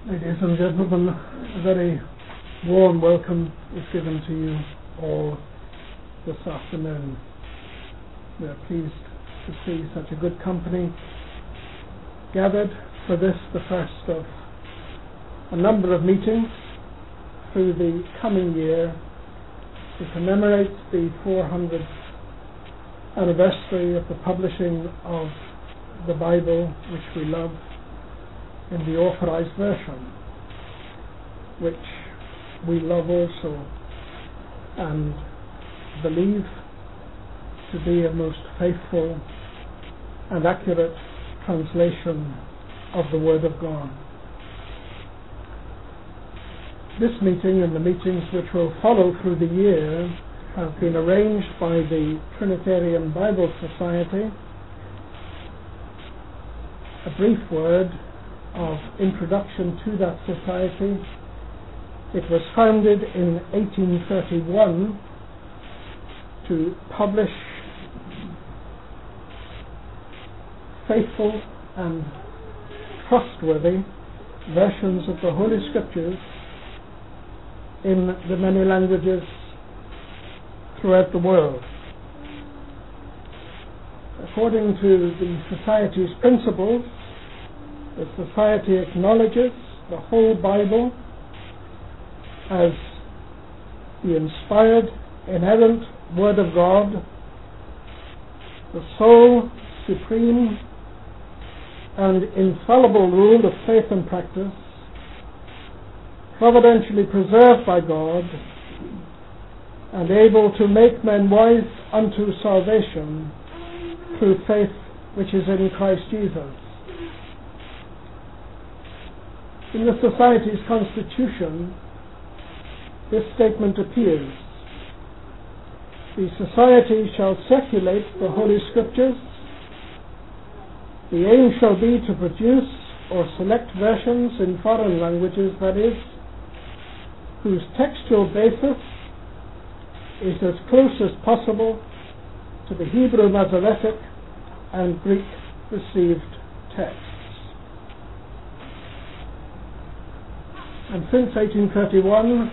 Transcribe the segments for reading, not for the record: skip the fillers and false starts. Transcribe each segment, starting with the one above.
Ladies and gentlemen, a very warm welcome is given to you all this afternoon. We are pleased to see such a good company gathered for this, the first of a number of meetings through the coming year to commemorate the 400th anniversary of the publishing of the Bible, which we love, in the Authorized Version, which we love also and believe to be a most faithful and accurate translation of the Word of God. This meeting and the meetings which will follow through the year have been arranged by the Trinitarian Bible Society. A brief word of introduction to that society. It was founded in 1831 to publish faithful and trustworthy versions of the Holy Scriptures in the many languages throughout the world. According to the Society's principles, the Society acknowledges the whole Bible as the inspired, inerrant Word of God, the sole, supreme, and infallible rule of faith and practice, providentially preserved by God, and able to make men wise unto salvation through faith which is in Christ Jesus. In the Society's constitution, this statement appears: the Society shall circulate the Holy Scriptures. The aim shall be to produce or select versions in foreign languages, that is, whose textual basis is as close as possible to the Hebrew Masoretic and Greek received texts. And since 1831,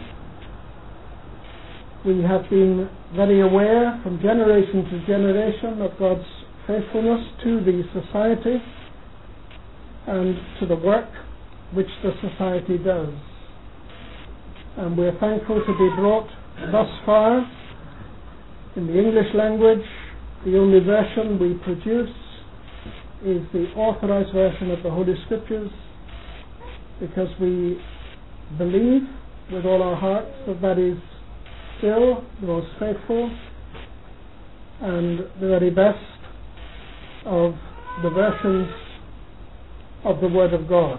we have been very aware from generation to generation of God's faithfulness to the Society and to the work which the Society does. And we're thankful to be brought thus far. In the English language, the only version we produce is the Authorized Version of the Holy Scriptures, because we believe with all our hearts that that is still the most faithful and the very best of the versions of the Word of God.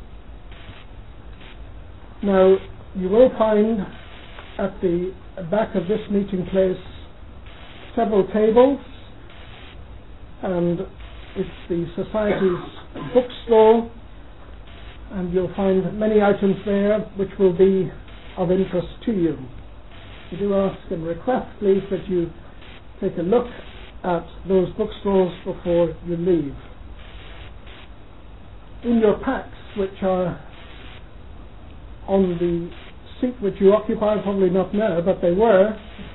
Now, you will find at the back of this meeting place several tables, and it's the Society's bookstore, and you'll find many items there which will be of interest to you. We do ask and request, please, that you take a look at those bookstores before you leave. In your packs, which are on the seat which you occupy, probably not now, but they were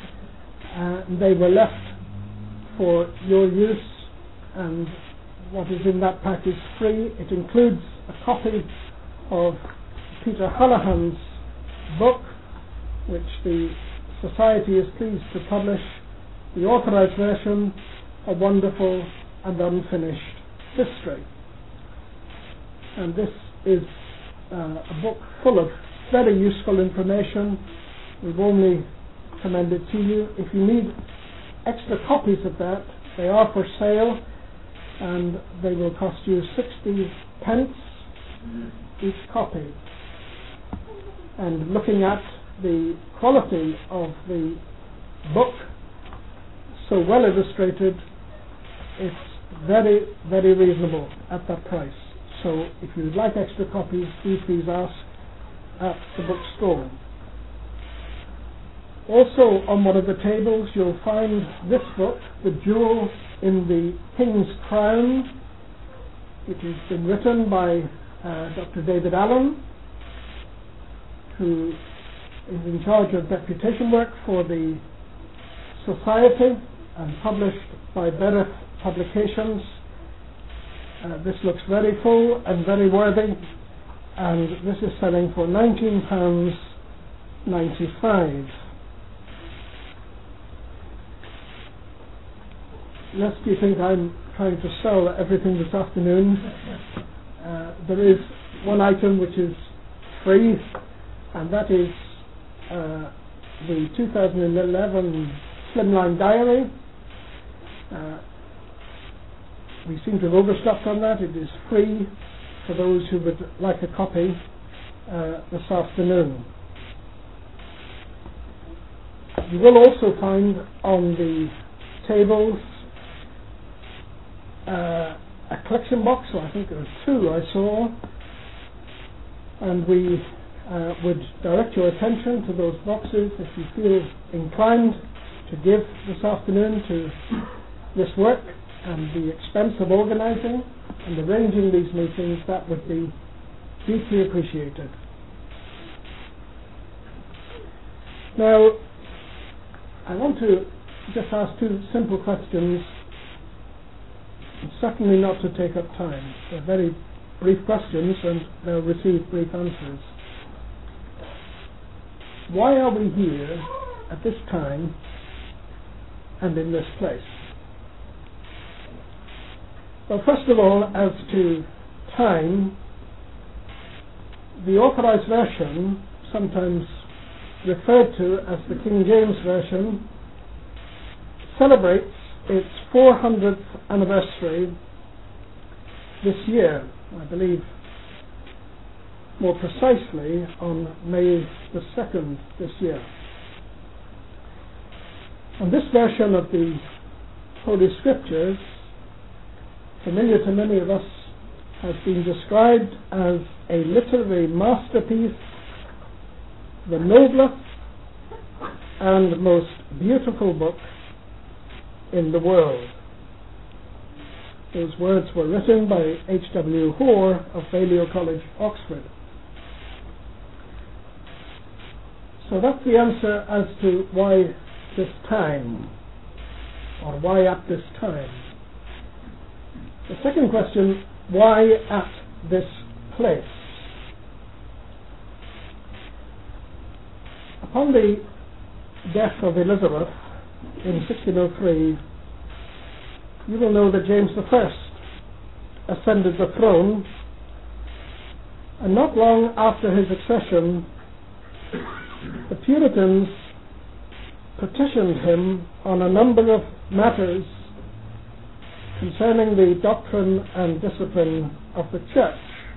left for your use, and what is in that pack is free. It includes a copy of Peter Holohan's book, which the Society is pleased to publish, the Authorized Version, A Wonderful and Unfinished History. And this is a book full of very useful information. We've only commended to you. If you need extra copies of that, they are for sale, and they will cost you 60 pence each copy. And looking at the quality of the book, so well illustrated, it's very, very reasonable at that price. So if you'd like extra copies, do please ask at the bookstore. Also on one of the tables you'll find this book, The Jewel in the King's Crown. It has been written by Dr. David Allen, who is in charge of deputation work for the Society and published by Bereth Publications. This looks very full and very worthy, and this is selling for £19.95. Lest you think I'm trying to sell everything this afternoon, there is one item which is free, and that is the 2011 Slimline Diary. We seem to have overstocked on that. It is free for those who would like a copy this afternoon. You will also find on the tables a collection box, so I think there are two I saw, and we would direct your attention to those boxes if you feel inclined to give this afternoon to this work and the expense of organising and arranging these meetings. That would be deeply appreciated. Now, I want to just ask two simple questions, certainly not to take up time. They're very brief questions and they'll receive brief answers. Why are we here at this time and in this place? Well, first of all, as to time, the Authorized Version, sometimes referred to as the King James Version, celebrates its 400th anniversary this year, I believe more precisely on May the 2nd this year. And this version of the Holy Scriptures, familiar to many of us, has been described as a literary masterpiece, the noblest and most beautiful book in the world. Those words were written by H.W. Hoare of Balliol College, Oxford. So that's the answer as to why this time, or why at this time. The second question, why at this place? Upon the death of Elizabeth in 1603, you will know that James I ascended the throne, and not long after his accession, the Puritans petitioned him on a number of matters concerning the doctrine and discipline of the Church.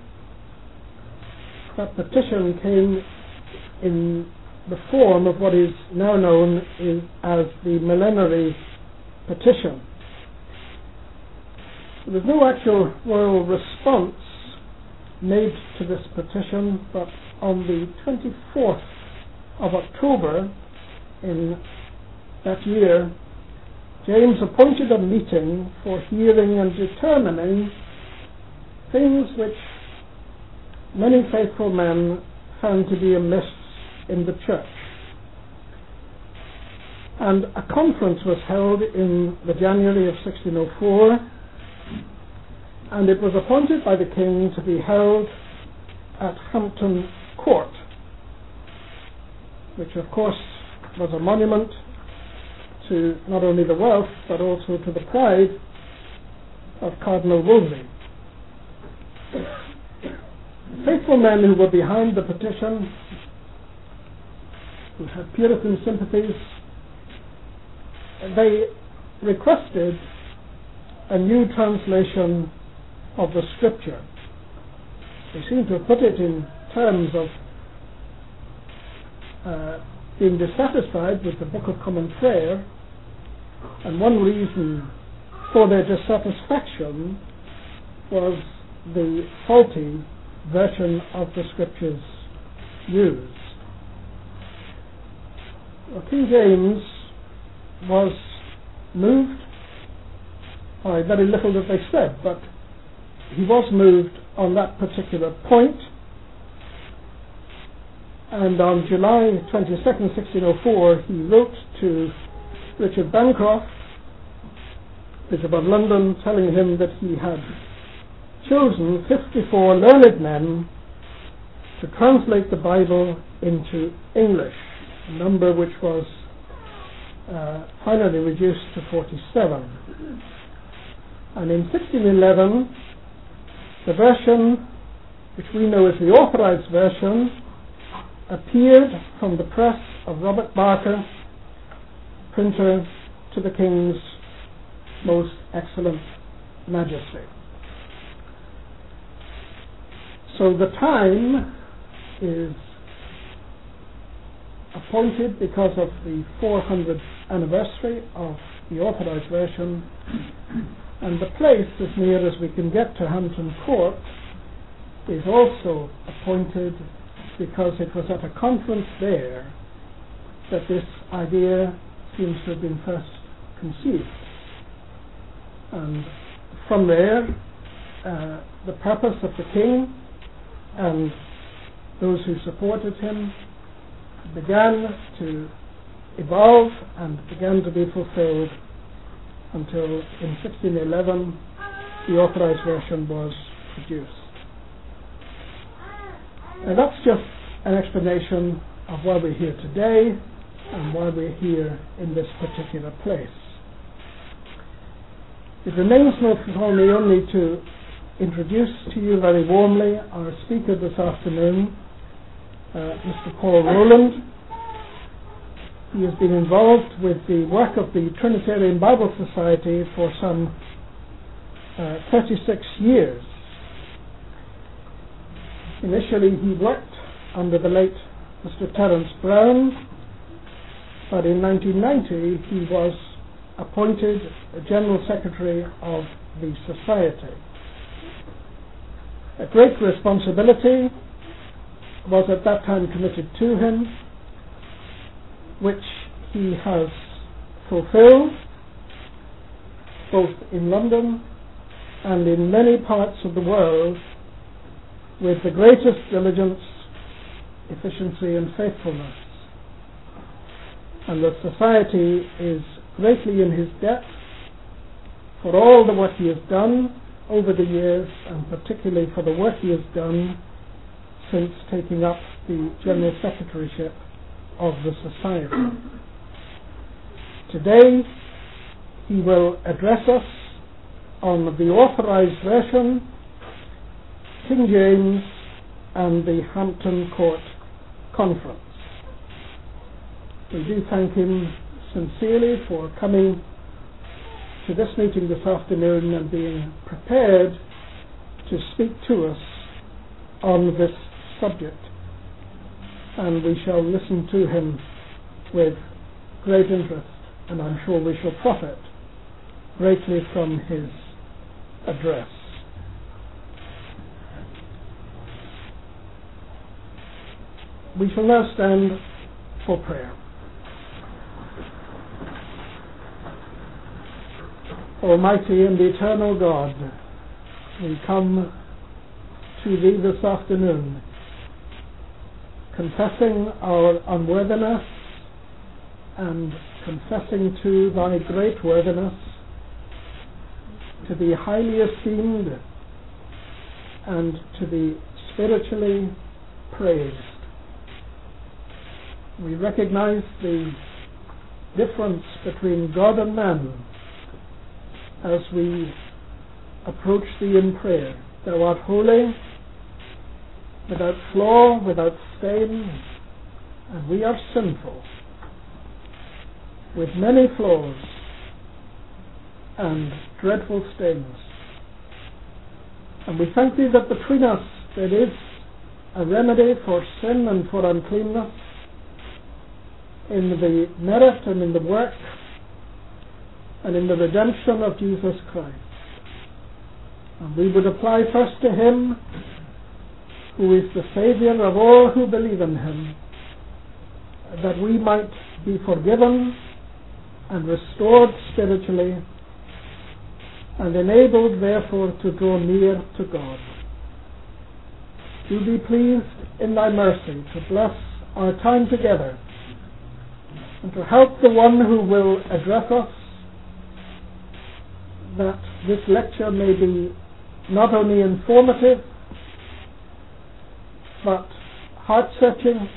That petition came in the form of what is now known as the Millenary Petition. There was no actual royal response made to this petition, but on the 24th of October in that year, James appointed a meeting for hearing and determining things which many faithful men found to be amiss in the Church. And a conference was held in the January of 1604, and it was appointed by the King to be held at Hampton Court, which of course was a monument to not only the wealth but also to the pride of Cardinal Wolsey. The faithful men who were behind the petition, who had Puritan sympathies, they requested a new translation of the Scripture. They seem to have put it in terms of being dissatisfied with the Book of Common Prayer, and one reason for their dissatisfaction was the faulty version of the Scriptures used. Well, King James was moved by very little that they said, but he was moved on that particular point, And on July 22nd, 1604, he wrote to Richard Bancroft, Bishop of London, telling him that he had chosen 54 learned men to translate the Bible into English, a number which was finally reduced to 47. And in 1611, the version, which we know as the Authorized Version, appeared from the press of Robert Barker, printer to the King's Most Excellent Majesty. So the time is appointed because of the 400th anniversary of the Authorized Version, and the place, as near as we can get to Hampton Court, is also appointed because it was at a conference there that this idea seems to have been first conceived. And from there, the purpose of the king and those who supported him began to evolve and began to be fulfilled until in 1611 the Authorized Version was produced. And that's just an explanation of why we're here today and why we're here in this particular place. It remains for me only to introduce to you very warmly our speaker this afternoon, Mr. Paul Rowland. He has been involved with the work of the Trinitarian Bible Society for some 36 years. Initially he worked under the late Mr. Terence Brown, but in 1990 he was appointed General Secretary of the Society. A great responsibility was at that time committed to him, which he has fulfilled both in London and in many parts of the world with the greatest diligence, efficiency and faithfulness. And the Society is greatly in his debt for all the work he has done over the years, and particularly for the work he has done since taking up the General Secretaryship of the Society. Today he will address us on the Authorized Version, King James and the Hampton Court Conference. We do thank him sincerely for coming to this meeting this afternoon and being prepared to speak to us on this subject. And we shall listen to him with great interest, and I'm sure we shall profit greatly from his address. We shall now stand for prayer. Almighty and eternal God, we come to Thee this afternoon, confessing our unworthiness and confessing to Thy great worthiness, to be highly esteemed and to be spiritually praised. We recognize the difference between God and man as we approach Thee in prayer. Thou art holy, without flaw, without stain, and we are sinful, with many flaws and dreadful stains. And we thank Thee that between us there is a remedy for sin and for uncleanness in the merit and in the work and in the redemption of Jesus Christ. And we would apply first to Him who is the Saviour of all who believe in Him, that we might be forgiven and restored spiritually and enabled therefore to draw near to God. Do be pleased in Thy mercy to bless our time together, and to help the one who will address us, that this lecture may be not only informative, but heart-searching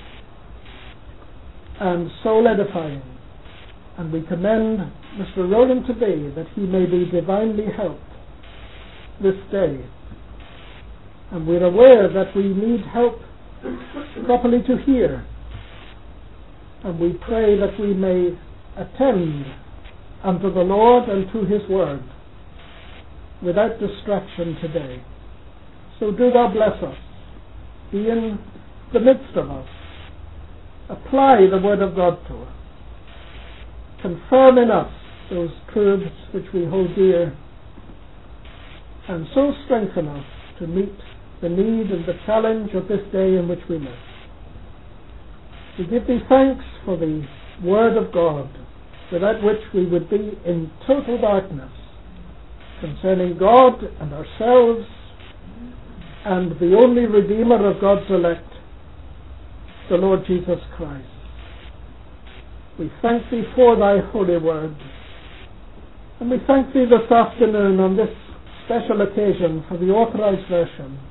and soul-edifying. And we commend Mr. Rowland to thee, that he may be divinely helped this day. And we're aware that we need help properly to hear. And we pray that we may attend unto the Lord and to his word without distraction today. So do thou bless us. Be in the midst of us. Apply the word of God to us. Confirm in us those truths which we hold dear, and so strengthen us to meet the need and the challenge of this day in which we live. We give thee thanks for the word of God, without which we would be in total darkness concerning God and ourselves and the only Redeemer of God's elect, the Lord Jesus Christ. We thank thee for thy holy word, and we thank thee this afternoon on this special occasion for the authorized version,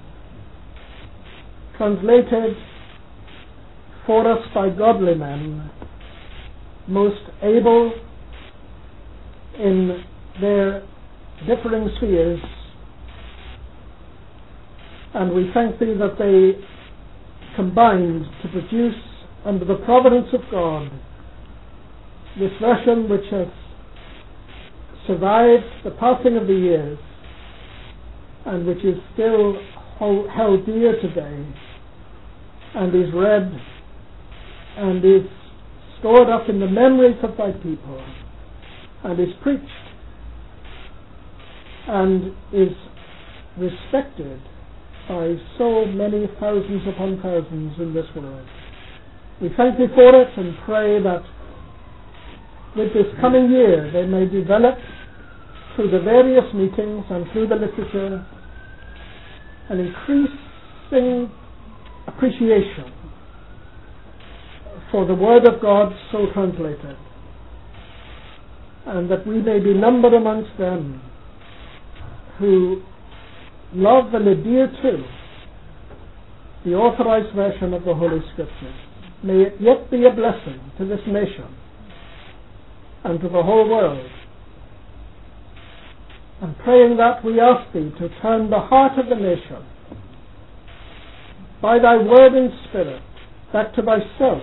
translated for us by godly men, most able in their differing spheres, and we thank thee that they combined to produce, under the providence of God, this version which has survived the passing of the years and which is still held dear today, and is read and is stored up in the memories of thy people, and is preached and is respected by so many thousands upon thousands in this world. We thank thee for it and pray that with this coming year they may develop through the various meetings and through the literature an increasing appreciation for the Word of God so translated, and that we may be numbered amongst them who love and adhere to the authorized version of the Holy Scriptures. May it yet be a blessing to this nation and to the whole world. And praying that, we ask thee to turn the heart of the nation by thy word and spirit back to thyself,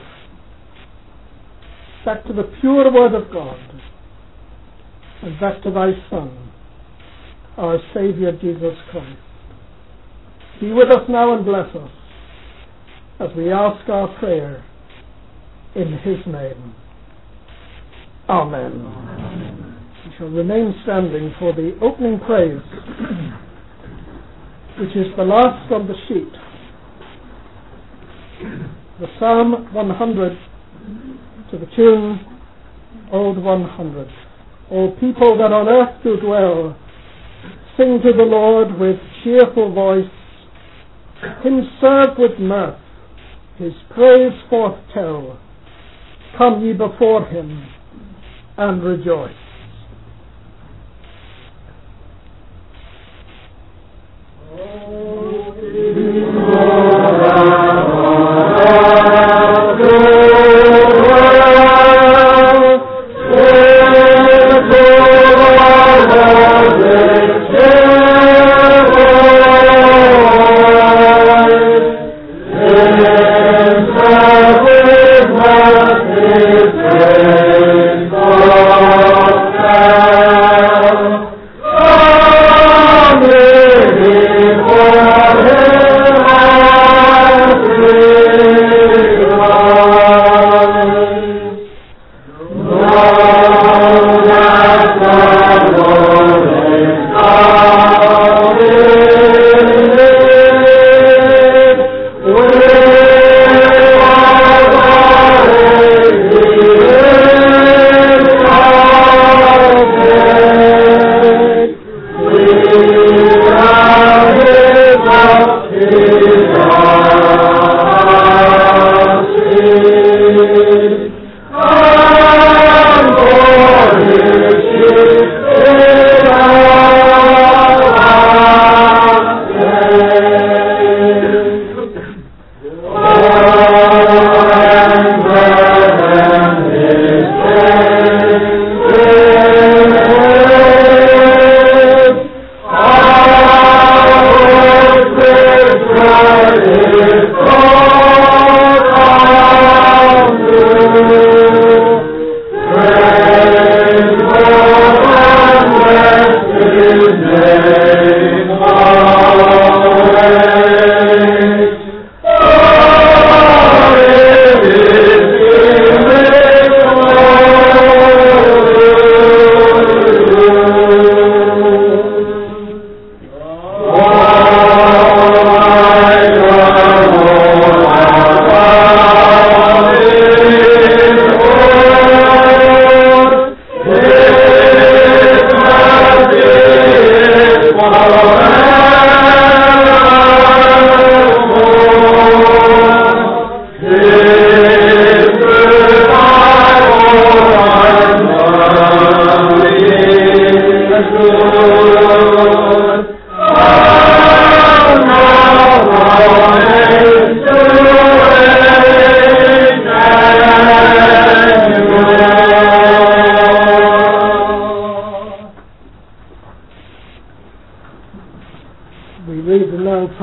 back to the pure word of God, and back to thy Son, our Saviour Jesus Christ. Be with us now and bless us as we ask our prayer in his name. Amen. We shall remain standing for the opening praise, which is the last on the sheet. The Psalm 100 to the tune Old 100. All people that on earth do dwell, sing to the Lord with cheerful voice, him serve with mirth, his praise forth tell. Come ye before him and rejoice. Amen.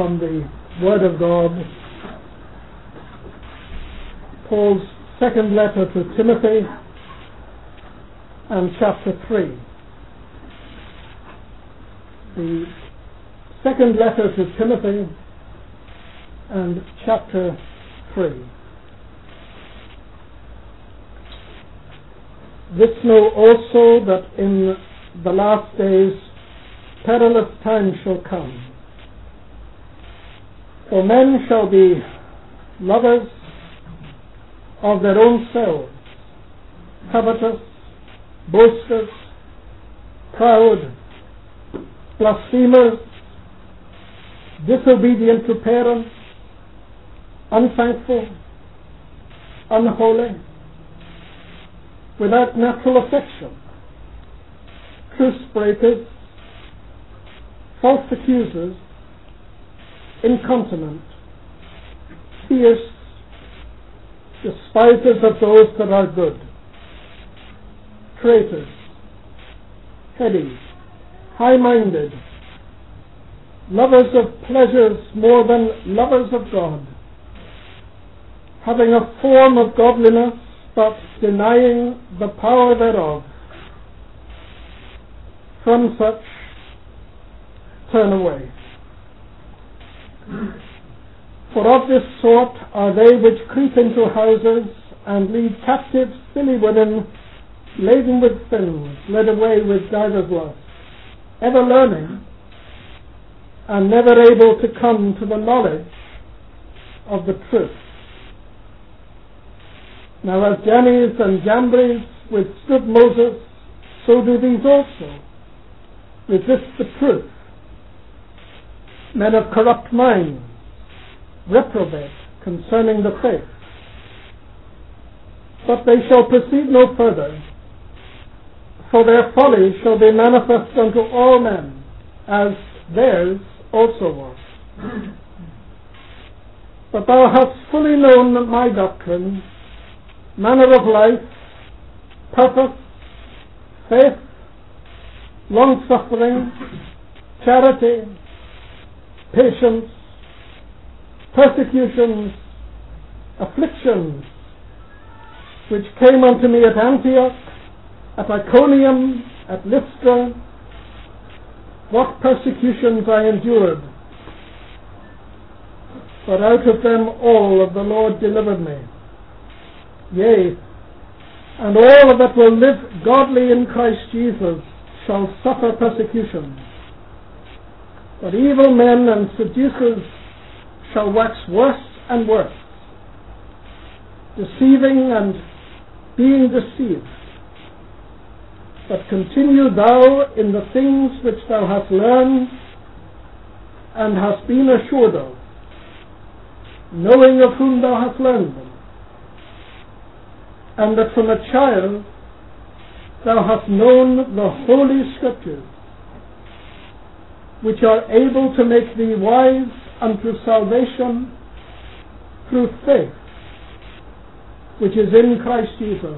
from the Word of God, Paul's second letter to Timothy and chapter 3. The second letter to Timothy and chapter 3. This know also that in the last days perilous times shall come. For men shall be lovers of their own selves, covetous, boasters, proud, blasphemers, disobedient to parents, unthankful, unholy, without natural affection, truce breakers, false accusers, incontinent, fierce, despisers of those that are good, traitors, heady, high-minded, lovers of pleasures more than lovers of God, having a form of godliness, but denying the power thereof. From such turn away. For of this sort are they which creep into houses and lead captive silly women laden with sins, led away with divers lusts, ever learning, and never able to come to the knowledge of the truth. Now as Jannes and Jambres withstood Moses, so do these also resist the truth. Men of corrupt minds, reprobate concerning the faith. But they shall proceed no further, for their folly shall be manifest unto all men, as theirs also was. But thou hast fully known my doctrine, manner of life, purpose, faith, long-suffering, charity, patience, persecutions, afflictions, which came unto me at Antioch, at Iconium, at Lystra, what persecutions I endured, but out of them all of the Lord delivered me. Yea, and all that will live godly in Christ Jesus shall suffer persecution. But evil men and seducers shall wax worse and worse, deceiving and being deceived. But continue thou in the things which thou hast learned and hast been assured of, knowing of whom thou hast learned them, and that from a child thou hast known the Holy Scriptures, which are able to make thee wise unto salvation through faith, which is in Christ Jesus.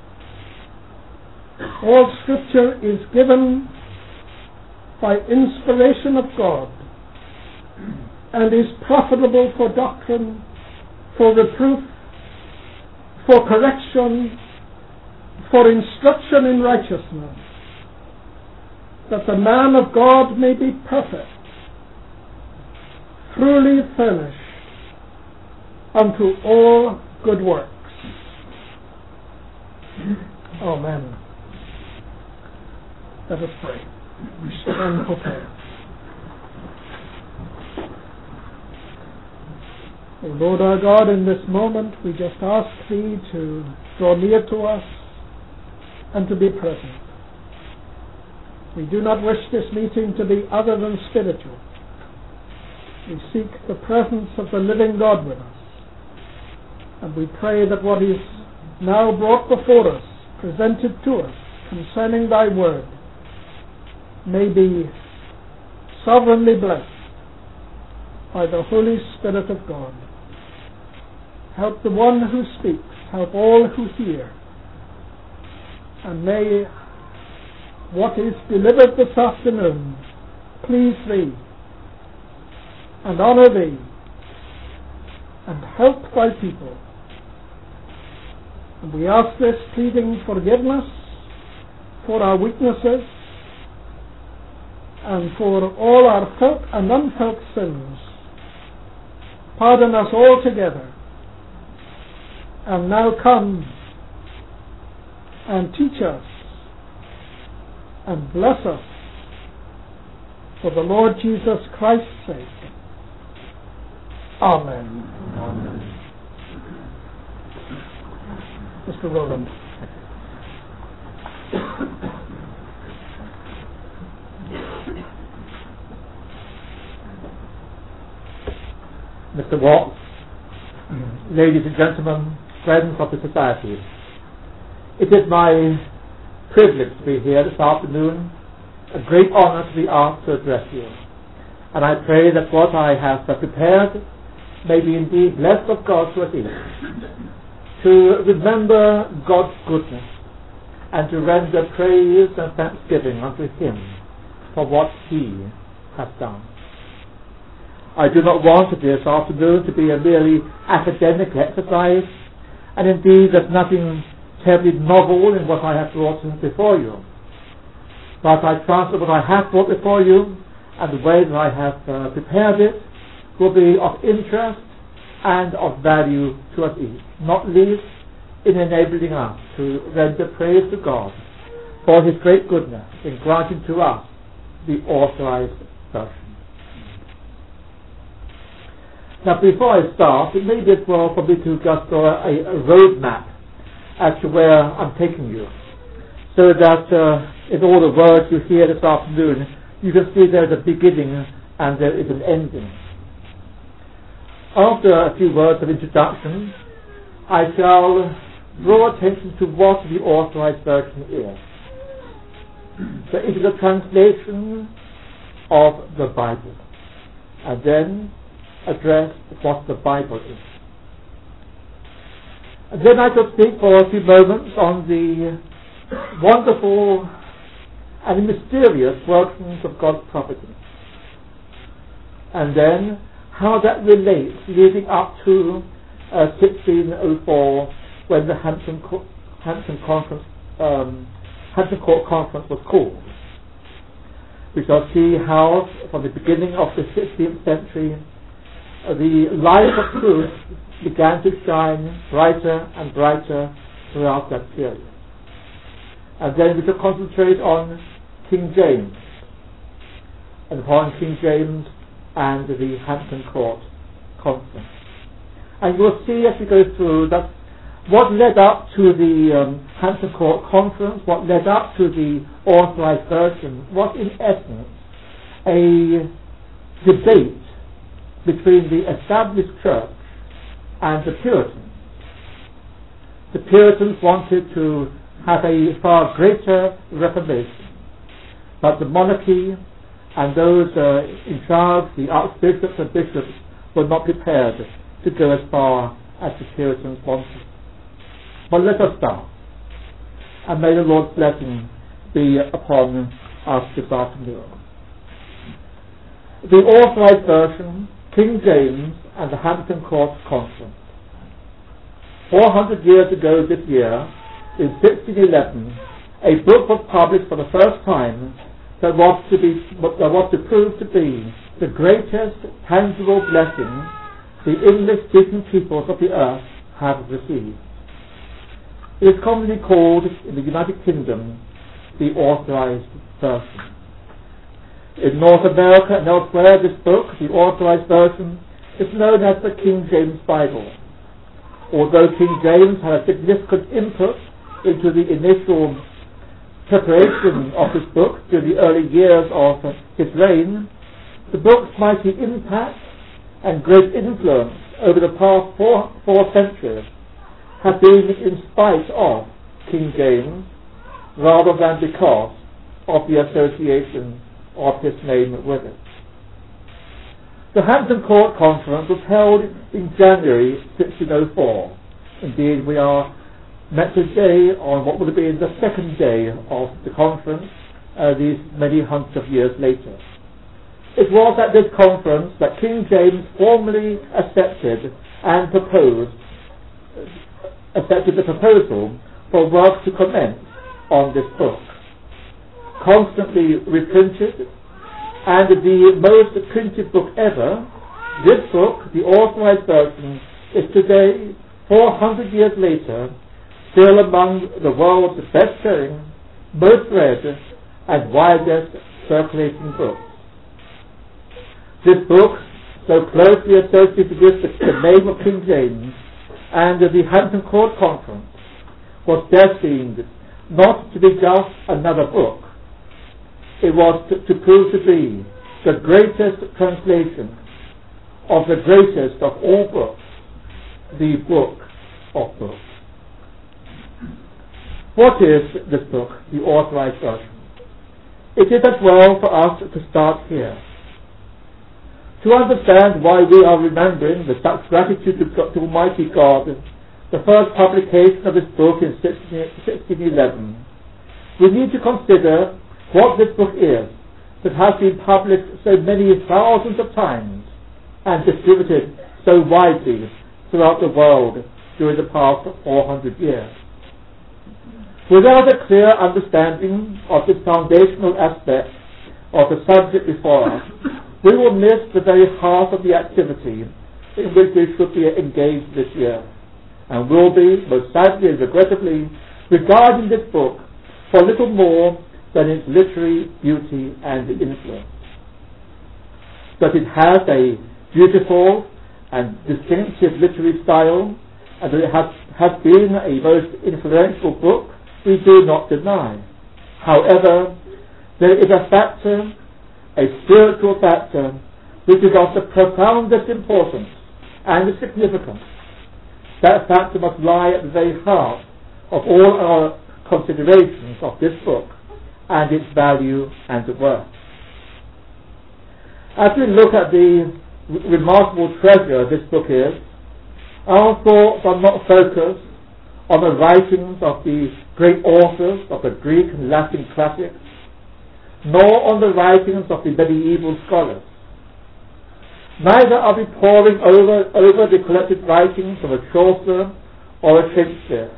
All Scripture is given by inspiration of God, and is profitable for doctrine, for reproof, for correction, for instruction in righteousness, that the man of God may be perfect, truly furnished unto all good works. Amen. Let us pray. We stand for prayer. O Lord our God, in this moment we just ask Thee to draw near to us and to be present. We do not wish this meeting to be other than spiritual. We seek the presence of the living God with us. And we pray that what is now brought before us, presented to us concerning Thy word, may be sovereignly blessed by the Holy Spirit of God. Help the one who speaks, help all who hear, and may what is delivered this afternoon please Thee and honour thee, and help thy people. And we ask this pleading forgiveness for our weaknesses and for all our felt and unfelt sins. Pardon us altogether. And now come and teach us and bless us for the Lord Jesus Christ's sake. Amen. Amen. Mr. Rowland. Mr. Watts, ladies and gentlemen, friends of the Society, it is my privilege to be here this afternoon, a great honour to be asked to address you. And I pray that what I have prepared may be indeed blessed of God to us each, to remember God's goodness and to render praise and thanksgiving unto Him for what He has done. I do not want this afternoon to be a merely academic exercise, and indeed there's nothing terribly novel in what I have brought before you. But I trust that what I have brought before you and the way that I have prepared it will be of interest and of value to us each, not least in enabling us to render praise to God for His great goodness in granting to us the authorized version. Now, before I start, it may be as well for me to just draw a road map as to where I'm taking you, so that in all the words you hear this afternoon, you can see there is a beginning and there is an ending. After a few words of introduction, I shall draw attention to what the authorized version is. So it is a translation of the Bible, and then address what the Bible is. And then I shall speak for a few moments on the wonderful and mysterious workings of God's providence, and then how that relates leading up to 1604, when the Hampton Court Conference was called. We shall see how, from the beginning of the 16th century, the light of truth began to shine brighter and brighter throughout that period. And then we shall concentrate on King James, and upon King James and the Hampton Court Conference. And you will see as we go through that what led up to the Hampton Court Conference, what led up to the authorized version, was in essence a debate between the established church and the Puritans. The Puritans wanted to have a far greater reformation, but the monarchy and those in charge, the archbishops and bishops, were not prepared to go as far as the Puritans wanted. But let us start, and may the Lord's blessing be upon us this afternoon. The authorized version, King James and the Hampton Court Conference. 400 years ago this year, in 1611, a book was published for the first time that was to prove to be the greatest tangible blessing the English-speaking peoples of the earth have received. It is commonly called, in the United Kingdom, the Authorized Version. In North America and elsewhere, this book, the Authorized Version, is known as the King James Bible. Although King James had a significant input into the initial preparation of this book during the early years of his reign, the book's mighty impact and great influence over the past four centuries have been in spite of King James rather than because of the association of his name with it. The Hampton Court Conference was held in January 1604. Indeed, we are met today on what would have been the second day of the conference, these many hundreds of years later. It was at this conference that King James formally accepted the proposal for work to commence on this book. Constantly reprinted, and the most printed book ever, this book, the Authorized Version, is today, 400 years later, still among the world's best-selling, most read, and widest circulating books. This book, so closely associated with the name of King James and the Hampton Court Conference, was destined not to be just another book. It was to prove to be the greatest translation of the greatest of all books, the Book of Books. What is this book, the Authorized Version? It is as well for us to start here. To understand why we are remembering with such gratitude to Almighty God the first publication of this book in 1611, we need to consider what this book is that has been published so many thousands of times and distributed so widely throughout the world during the past 400 years. Without a clear understanding of this foundational aspect of the subject before us, we will miss the very heart of the activity in which we should be engaged this year, and will be, most sadly and regrettably, regarding this book for little more than its literary beauty and influence. But it has a beautiful and distinctive literary style, and that it has been a most influential book, we do not deny. However, there is a factor, a spiritual factor, which is of the profoundest importance and significance. That factor must lie at the very heart of all our considerations of this book and its value and worth. As we look at the remarkable treasure this book is, our thoughts are not focused on the writings of the great authors of the Greek and Latin classics, nor on the writings of the medieval scholars. Neither are we poring over the collected writings of a Chaucer or a Shakespeare,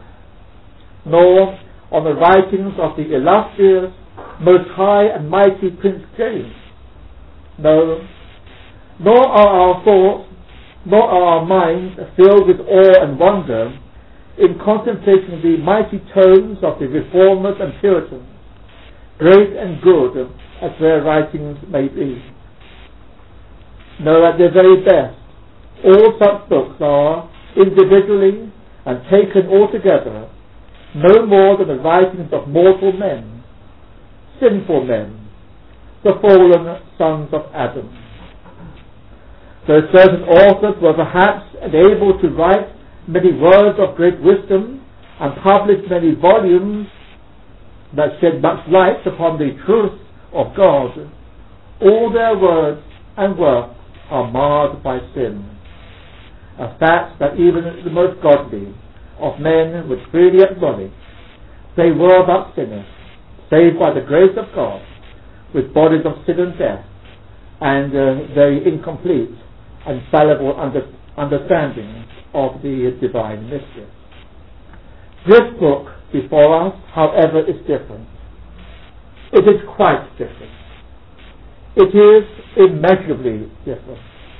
nor on the writings of the illustrious, most high and mighty Prince James. No, nor are our thoughts, nor are our minds filled with awe and wonder in contemplating the mighty tomes of the Reformers and Puritans, great and good as their writings may be. No, at their very best, all such books are, individually and taken altogether, no more than the writings of mortal men, sinful men, the fallen sons of Adam. Though certain authors were perhaps able to write many words of great wisdom and publish many volumes that shed much light upon the truth of God, all their words and work are marred by sin. A fact that even the most godly of men would freely acknowledge. They were but sinners, saved by the grace of God, with bodies of sin and death, and very incomplete and fallible understanding of the divine mystery. This book before us, however, is different. It is quite different. It is immeasurably different.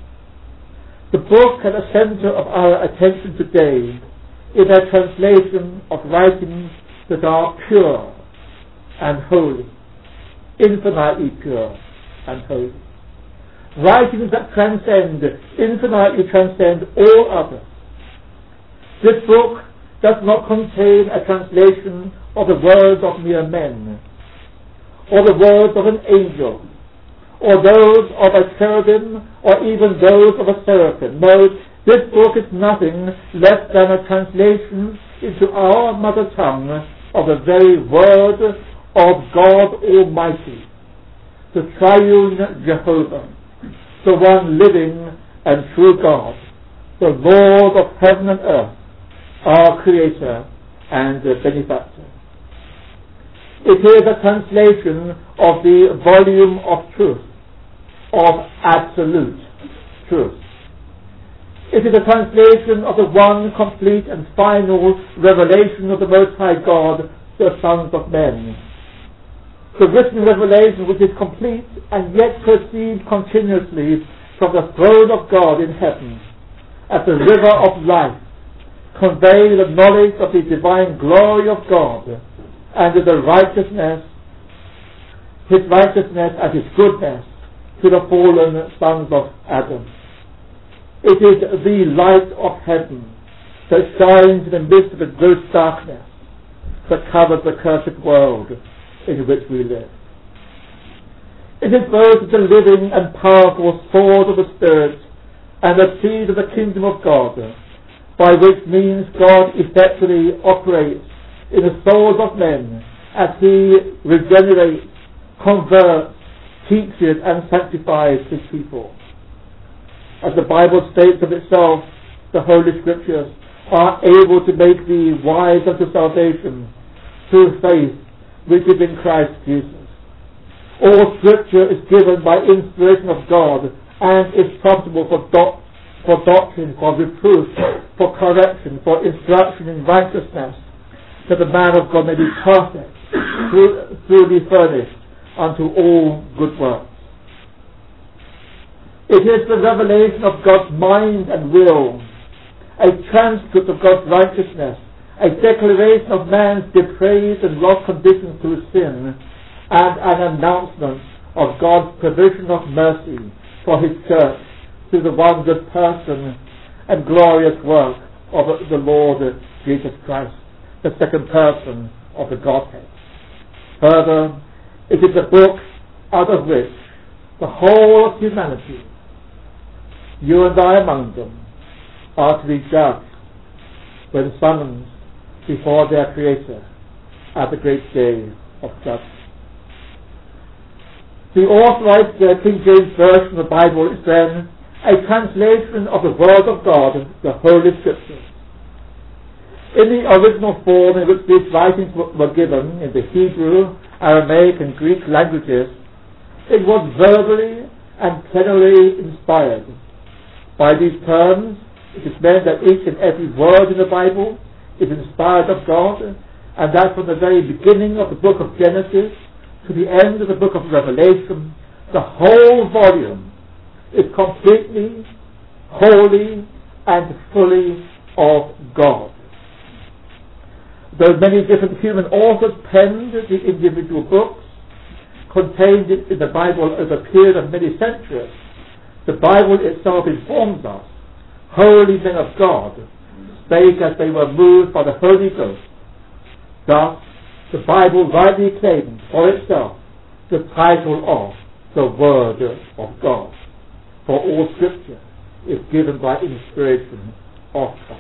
The book at the center of our attention today is a translation of writings that are pure and holy, infinitely pure and holy. Writings that infinitely transcend all others. This book does not contain a translation of the words of mere men, or the words of an angel, or those of a cherubim, or even those of a seraphim. No, this book is nothing less than a translation into our mother tongue of the very word of God Almighty, the triune Jehovah, the one living and true God, the Lord of heaven and earth, our Creator and Benefactor. It is a translation of the volume of truth, of absolute truth. It is a translation of the one complete and final revelation of the Most High God, the sons of men. The written revelation which is complete and yet proceeds continuously from the throne of God in heaven, as the river of life, convey the knowledge of the divine glory of God and of the righteousness, His righteousness and His goodness to the fallen sons of Adam. It is the light of heaven that shines in the midst of the gross darkness that covers the cursed world in which we live. It is both the living and powerful sword of the Spirit and the seed of the kingdom of God, by which means God effectively operates in the souls of men as He regenerates, converts, teaches and sanctifies His people. As the Bible states of itself, the Holy Scriptures are able to make thee wise unto salvation through faith which is in Christ Jesus. All Scripture is given by inspiration of God and is profitable for doctrine, for reproof, for correction, for instruction in righteousness, that the man of God may be perfect, truly furnished unto all good works. It is the revelation of God's mind and will, a transcript of God's righteousness, a declaration of man's depraved and lost condition through sin, and an announcement of God's provision of mercy for His church through the wondrous person and glorious work of the Lord Jesus Christ, the second person of the Godhead. Further, it is a book out of which the whole of humanity, you and I among them, are to be judged when summoned before their Creator at the great day of judgment. The authorized King James Version of the Bible is then a translation of the Word of God, the Holy Scriptures. In the original form in which these writings were given, in the Hebrew, Aramaic and Greek languages, it was verbally and plenarily inspired. By these terms, it is meant that each and every word in the Bible is inspired of God, and that from the very beginning of the book of Genesis to the end of the book of Revelation, the whole volume is completely, wholly, and fully of God. Though many different human authors penned the individual books contained in the Bible over a period of many centuries, the Bible itself informs us, holy men of God spake as they were moved by the Holy Ghost. Thus, the Bible rightly claims for itself the title of the Word of God, for all Scripture is given by inspiration of God.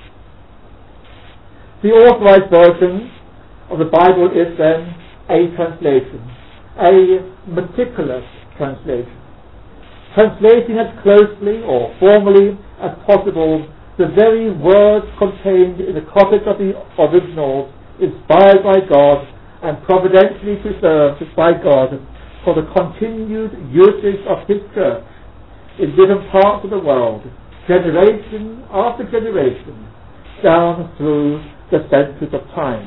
The authorized version of the Bible is then a translation, a meticulous translation, translating as closely or formally as possible the very words contained in the copies of the originals inspired by God and providentially preserved by God for the continued usage of His church in different parts of the world, generation after generation, down through the centuries of time.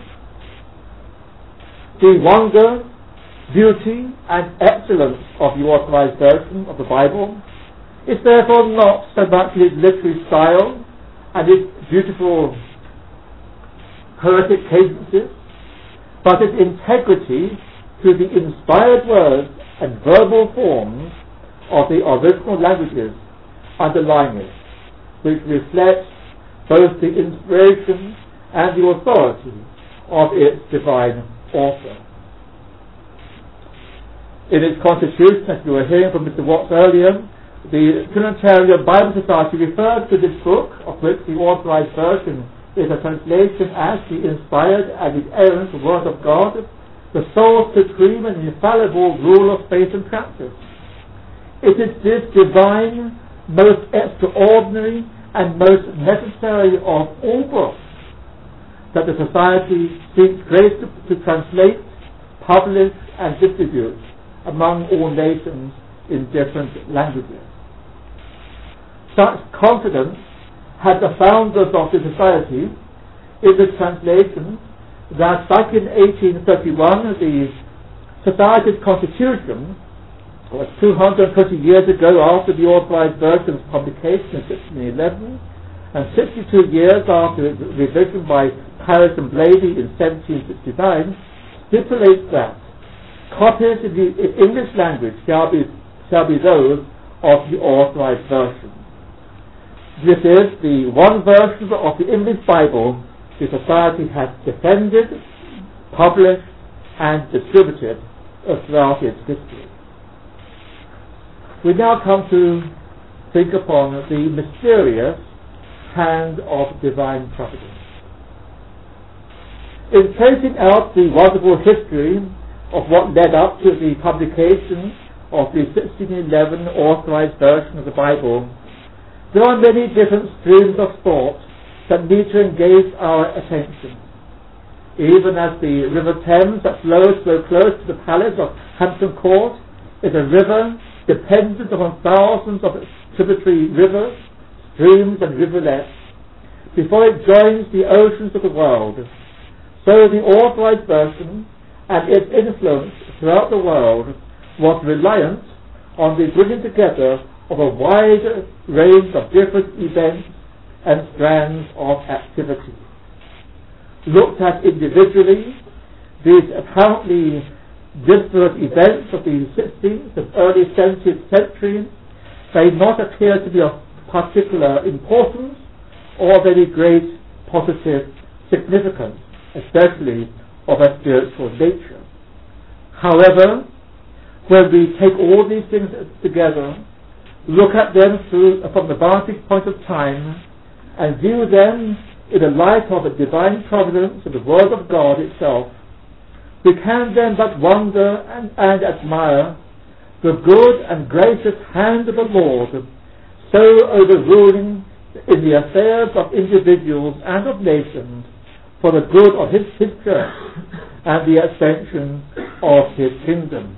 The wonder, beauty, and excellence of the authorized version of the Bible is therefore not so much its literary style and its beautiful poetic cadences, but its integrity to the inspired words and verbal forms of the original languages underlying it, which reflects both the inspiration and the authority of its divine author. In its constitution, as we were hearing from Mr. Watts earlier, the Trinitarian Bible Society refers to this book, of which the authorized version is a translation as the inspired and inerrant Word of God, the sole, supreme and infallible rule of faith and practice. It is this divine, most extraordinary and most necessary of all books that the Society seeks grace to translate, publish and distribute among all nations in different languages. Such confidence had the founders of the society in the translation that back in 1831 the Society's constitution was 220 years ago after the Authorized Version's publication in 1611, and 62 years after its revision by Paris and Blady in 1769, stipulates that copies in the English language shall be those of the Authorized Version. This is the one version of the English Bible the Society has defended, published, and distributed throughout its history. We now come to think upon the mysterious hand of divine providence. In tracing out the wonderful history of what led up to the publication of the 1611 Authorized Version of the Bible, there are many different streams of thought that need to engage our attention. Even as the River Thames that flows so close to the palace of Hampton Court is a river dependent upon thousands of tributary rivers, streams and rivulets, before it joins the oceans of the world, so the Authorized Version and its influence throughout the world was reliant on the bringing together of a wide range of different events and strands of activity. Looked at individually, these apparently disparate events of the 16th and early 17th century may not appear to be of particular importance or of any great positive significance, especially of a spiritual nature. However, when we take all these things together, look at them from the vantage point of time, and view them in the light of the divine providence of the Word of God itself, we can then but wonder and admire the good and gracious hand of the Lord, so overruling in the affairs of individuals and of nations for the good of His church and the extension of His kingdom.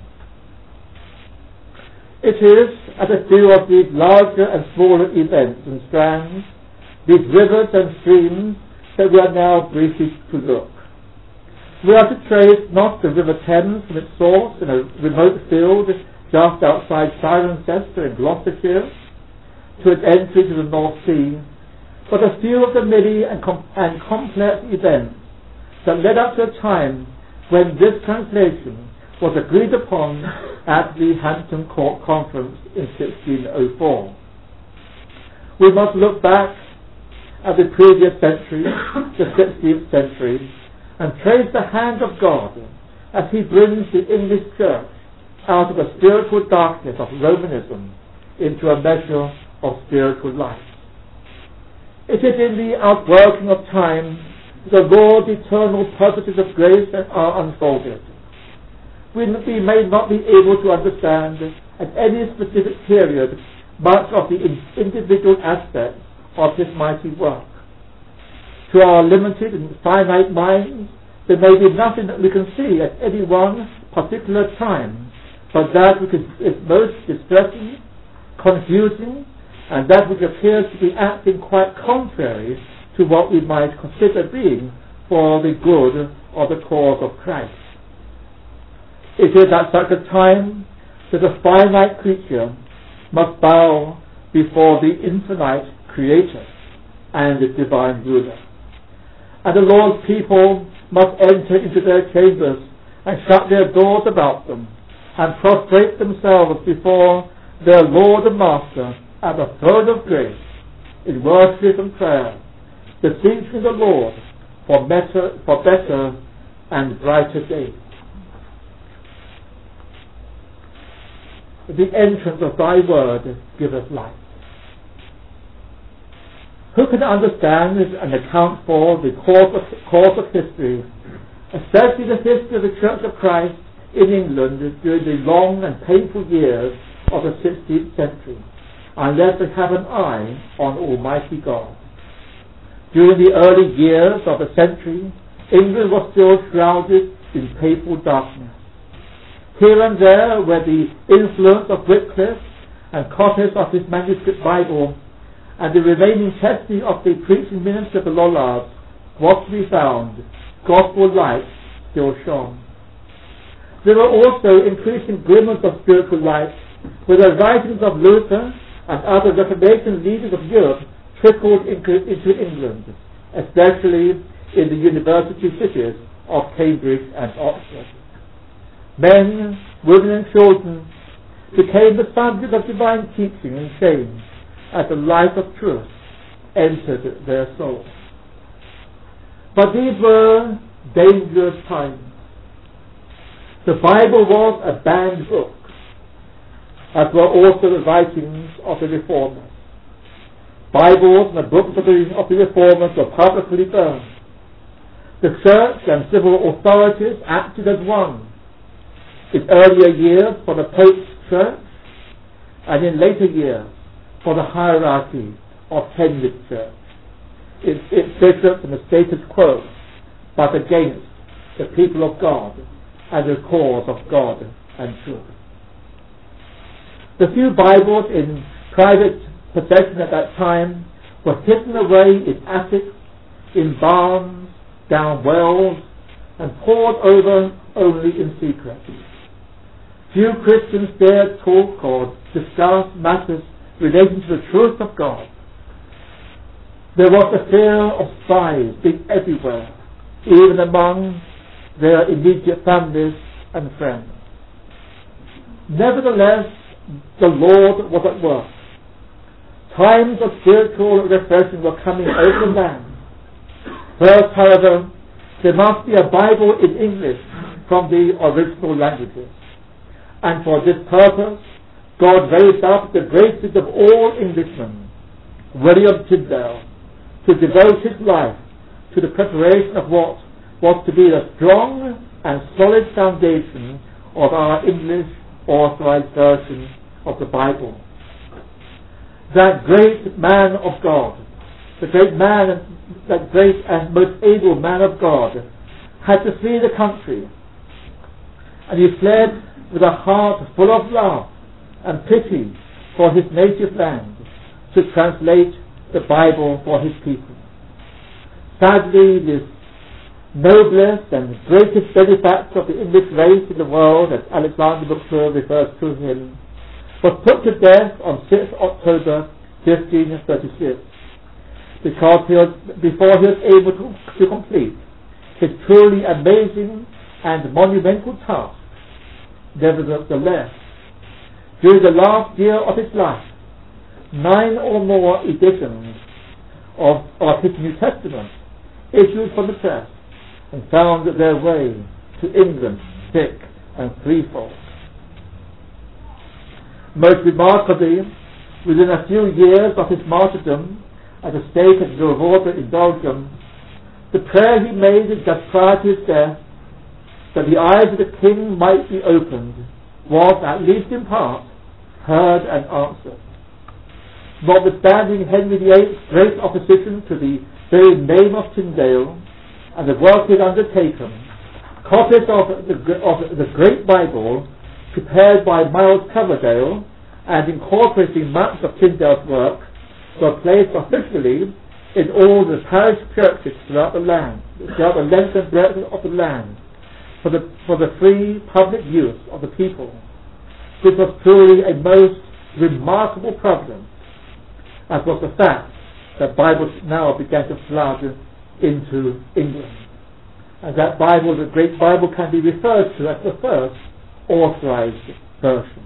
It is at a few of these larger and smaller events and strands, these rivers and streams, that we are now briefly to look. We are to trace not the River Thames from its source in a remote field just outside Cirencester in Gloucestershire to its entry to the North Sea, but a few of the many and complex events that led up to a time when this translation was agreed upon at the Hampton Court Conference in 1604. We must look back at the previous century, the 16th century, and trace the hand of God as He brings the English church out of the spiritual darkness of Romanism into a measure of spiritual life. It is in the outworking of time the Lord's eternal purposes of grace that are unfolded. We may not be able to understand at any specific period much of the individual aspects of His mighty work. To our limited and finite minds, there may be nothing that we can see at any one particular time, but that which is most distressing, confusing, and that which appears to be acting quite contrary to what we might consider being for the good of the cause of Christ. It is at such a time that a finite creature must bow before the infinite Creator and the divine ruler. And the Lord's people must enter into their chambers and shut their doors about them and prostrate themselves before their Lord and Master at the throne of grace in worship and prayer, beseeching the Lord for better and brighter days. The entrance of Thy word giveth light. Who can understand and account for the course of history, especially the history of the Church of Christ in England during the long and painful years of the 16th century, unless we have an eye on Almighty God? During the early years of the century, England was still shrouded in papal darkness. Here and there, where the influence of Wycliffe and copies of his manuscript Bible and the remaining testing of the preaching ministry of the Lollards was to be found, gospel light still shone. There were also increasing glimmers of spiritual light, where the writings of Luther and other Reformation leaders of Europe trickled into England, especially in the university cities of Cambridge and Oxford. Men, women and children became the subject of divine teaching and change as the light of truth entered their souls. But these were dangerous times. The Bible was a banned book, as were also the writings of the Reformers. Bibles and the books of the Reformers were publicly burned. The church and civil authorities acted as one. In earlier years for the Pope's Church, and in later years for the hierarchy of Henry's Church, its bishops and the status quo, but against the people of God and the cause of God and truth. The few Bibles in private possession at that time were hidden away in attics, in barns, down wells, and pored over only in secret. Few Christians dared talk or discuss matters relating to the truth of God. There was a fear of spies being everywhere, even among their immediate families and friends. Nevertheless, the Lord was at work. Times of spiritual refreshing were coming over the land. First, however, there must be a Bible in English from the original languages. And for this purpose, God raised up the greatest of all Englishmen, William Tyndale, to devote his life to the preparation of what was to be the strong and solid foundation of our English authorized version of the Bible. That great man of God, that great and most able man of God, had to flee the country, and he fled with a heart full of love and pity for his native land to translate the Bible for his people. Sadly, this noblest and greatest benefactor of the English race in the world, as Alexander McClure refers to him, was put to death on 6th October 1536 before he was able to complete his truly amazing and monumental task. Nevertheless, during the last year of his life, 9 or more editions of his New Testament issued from the press and found their way to England thick and threefold. Most remarkably, within a few years of his martyrdom at the stake at Vilvoorde in Belgium, the prayer he made just prior to his death, that the eyes of the king might be opened, was, at least in part, heard and answered. Notwithstanding Henry VIII's great opposition to the very name of Tyndale and the work he had undertaken, copies of the Great Bible, prepared by Miles Coverdale and incorporating much of Tyndale's work, were placed officially in all the parish churches throughout the length and breadth of the land, for the free public use of the people. This was truly a most remarkable providence, as was the fact that Bibles now began to flood into England. And that Bible, the Great Bible, can be referred to as the first authorized version.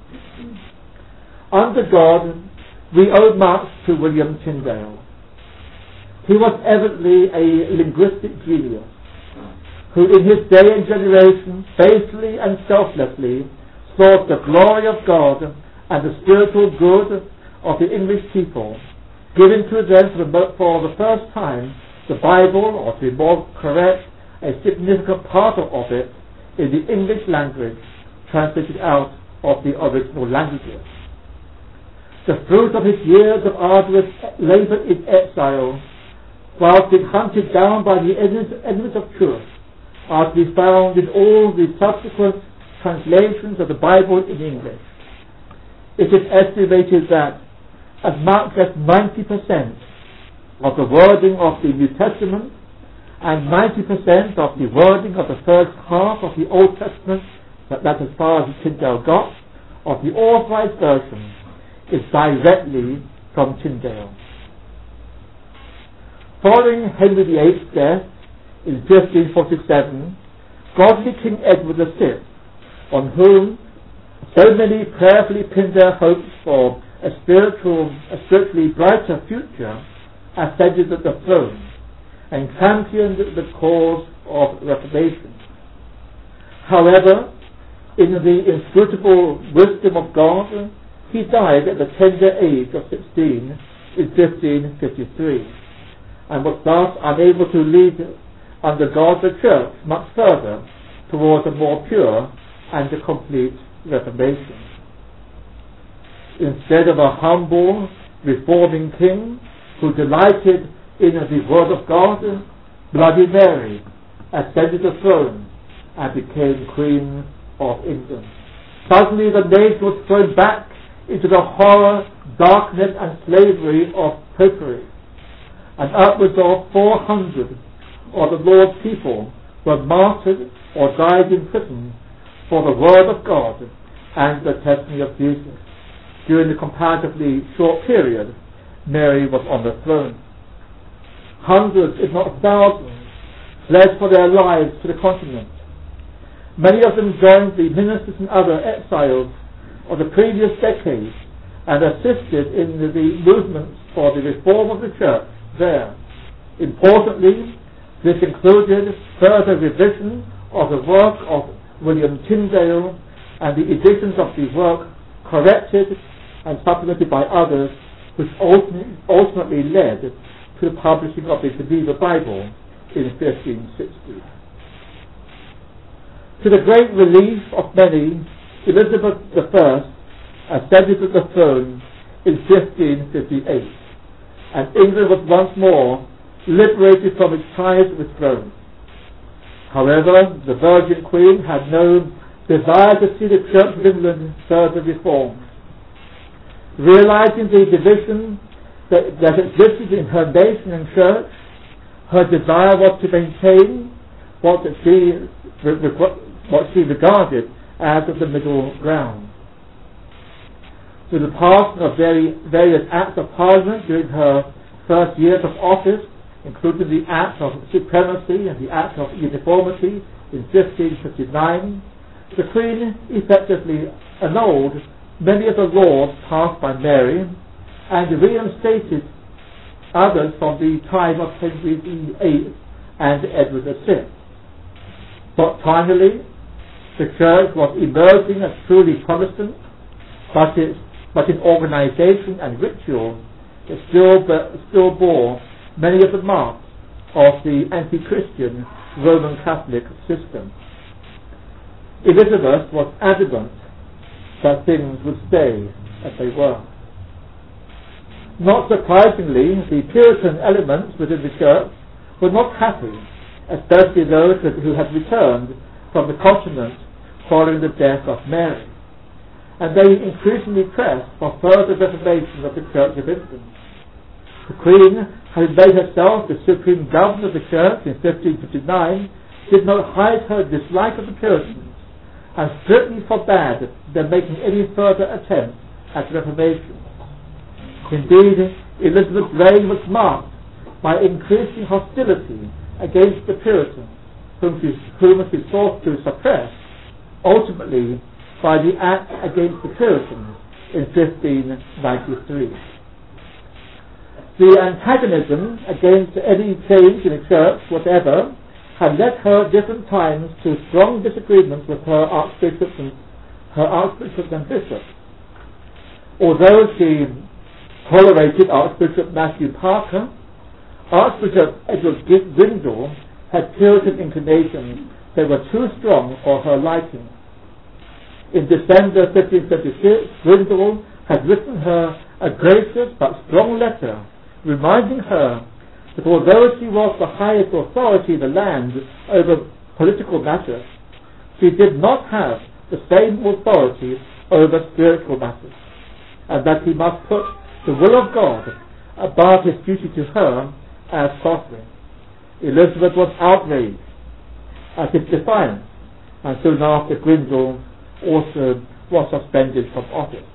Under God, we owe much to William Tyndale. He was evidently a linguistic genius, who in his day and generation faithfully and selflessly sought the glory of God and the spiritual good of the English people, giving to them for the first time the Bible, or to be more correct, a significant part of it in the English language, translated out of the original languages. The fruit of his years of arduous labor in exile, whilst being hunted down by the enemies of truth, are to be found in all the subsequent translations of the Bible in English. It is estimated that as much as 90% of the wording of the New Testament and 90% of the wording of the first half of the Old Testament, that's as far as Tyndale got, of the Authorized Version, is directly from Tyndale. Following Henry VIII's death in 1547, godly King Edward VI, on whom so many prayerfully pinned their hopes for a spiritually brighter future, ascended at the throne and championed the cause of Reformation. However, in the inscrutable wisdom of God, he died at the tender age of 16 in 1553, and was thus unable to lead under God the Church much further towards a more pure and a complete Reformation. Instead of a humble, reforming king who delighted in the Word of God, Bloody Mary ascended the throne and became Queen of England. Suddenly the nation was thrown back into the horror, darkness and slavery of popery, and upwards of 400 of the Lord's people were martyred or died in prison for the Word of God and the testimony of Jesus. During the comparatively short period Mary was on the throne, hundreds, if not thousands, fled for their lives to the continent. Many of them joined the ministers and other exiles of the previous decades and assisted in the movements for the reform of the church there. Importantly, this included further revision of the work of William Tyndale and the editions of the work corrected and supplemented by others, which ultimately led to the publishing of the Geneva Bible in 1560. To the great relief of many, Elizabeth I ascended to the throne in 1558, and England was once more liberated from its ties with Rome. However, the Virgin Queen had no desire to see the Church of England further reformed. Realizing the division that existed in her nation and church, her desire was to maintain what she regarded as the middle ground. With the passing of various acts of Parliament during her first years of office, including the Act of Supremacy and the Act of Uniformity in 1559, the Queen effectively annulled many of the laws passed by Mary and reinstated others from the time of Henry VIII and Edward VI. But finally, the Church was emerging as truly Protestant, but in organization and ritual it still bore many of the marks of the anti-Christian Roman Catholic system. Elizabeth was adamant that things would stay as they were. Not surprisingly, the Puritan elements within the church were not happy, especially those who had returned from the continent following the death of Mary, and they increasingly pressed for further reformation of the Church of England. The Queen, having made herself the supreme governor of the church in 1559, did not hide her dislike of the Puritans and strictly forbade them making any further attempt at reformation. Indeed, Elizabeth's reign was marked by increasing hostility against the Puritans, whom she sought to suppress, ultimately by the Act Against the Puritans in 1593. The antagonism against any change in the church whatever had led her at different times to strong disagreements with her archbishops and bishops. Although she tolerated Archbishop Matthew Parker, Archbishop Edward Grindal had Puritan inclinations that were too strong for her liking. In December 1536, Grindal had written her a gracious but strong letter reminding her that although she was the highest authority in the land over political matters, she did not have the same authority over spiritual matters, and that he must put the will of God above his duty to her as sovereign. Elizabeth was outraged at his defiance, and soon after Grindal also was suspended from office.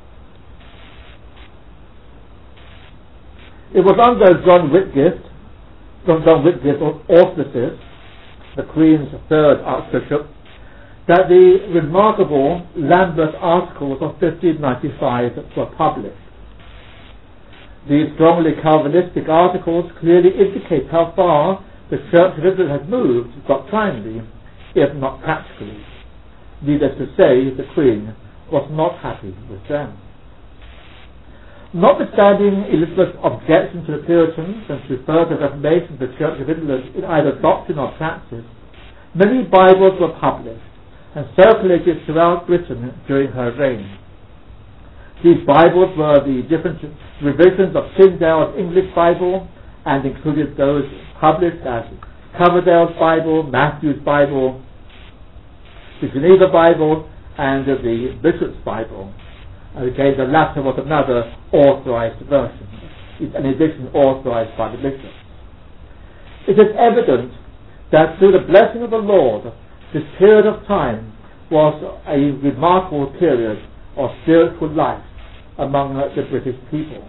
It was under John Whitgift's auspices, the Queen's third Archbishop, that the remarkable Lambeth Articles of 1595 were published. These strongly Calvinistic articles clearly indicate how far the Church of England had moved doctrinally, if not practically. Needless to say, the Queen was not happy with them. Notwithstanding Elizabeth's objection to the Puritans and to further reformation of the Church of England in either doctrine or practice, many Bibles were published and circulated throughout Britain during her reign. These Bibles were the different revisions of Tyndale's English Bible and included those published as Coverdale's Bible, Matthew's Bible, the Geneva Bible, and the Bishop's Bible. And again, the latter was another authorized version, an edition authorized by the bishop. It is evident that through the blessing of the Lord, this period of time was a remarkable period of spiritual life among the British people.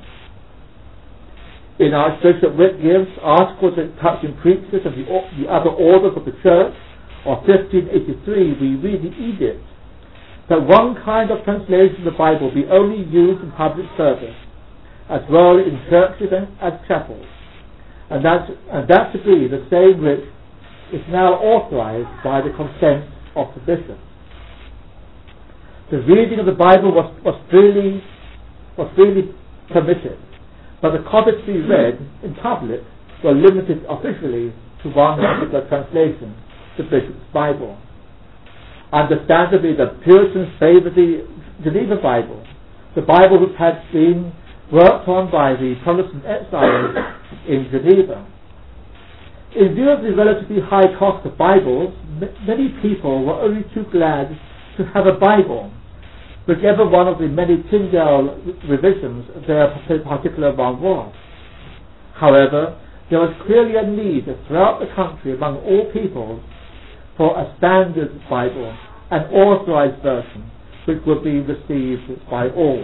In Archbishop Whitgift's articles touching preachers and the other orders of the Church of 1583, we read the edict that one kind of translation of the Bible be only used in public service, as well in churches and as chapels, and that to be the same which is now authorized by the consent of the bishop. The reading of the Bible was freely permitted, but the copies to be read in public were limited officially to one particular translation, the Bishop's Bible. Understandably, the Puritans favoured the Geneva Bible, the Bible which had been worked on by the Protestant exiles in Geneva. In view of the relatively high cost of Bibles, many people were only too glad to have a Bible, whichever one of the many Tyndale revisions their particular one was. However, there was clearly a need throughout the country among all peoples for a standard Bible, an authorized version, which would be received by all.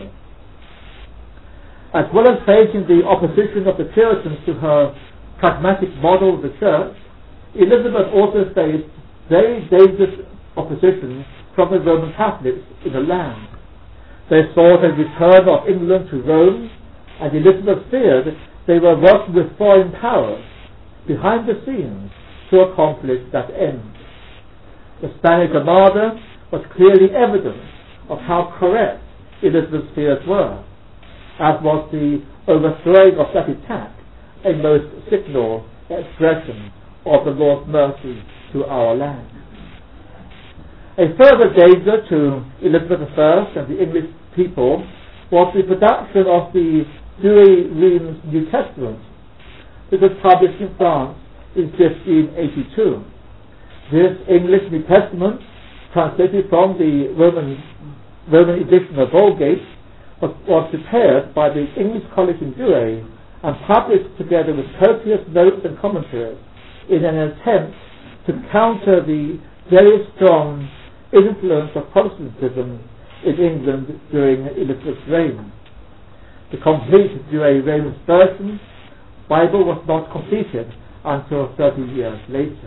As well as facing the opposition of the Puritans to her pragmatic model of the Church, Elizabeth also faced very dangerous opposition from the Roman Catholics in the land. They sought a return of England to Rome, and Elizabeth feared they were working with foreign powers behind the scenes to accomplish that end. The Spanish Armada was clearly evidence of how correct Elizabeth's fears were, as was the overthrowing of that attack a most signal expression of the Lord's mercy to our land. A further danger to Elizabeth I and the English people was the production of the Douay-Rheims New Testament, which was published in France in 1582. This English New Testament, translated from the Roman edition of Vulgate, was prepared by the English College in Douay and published together with copious notes and commentaries in an attempt to counter the very strong influence of Protestantism in England during Elizabeth's reign. The complete Douay-Rheims version Bible was not completed until 30 years later.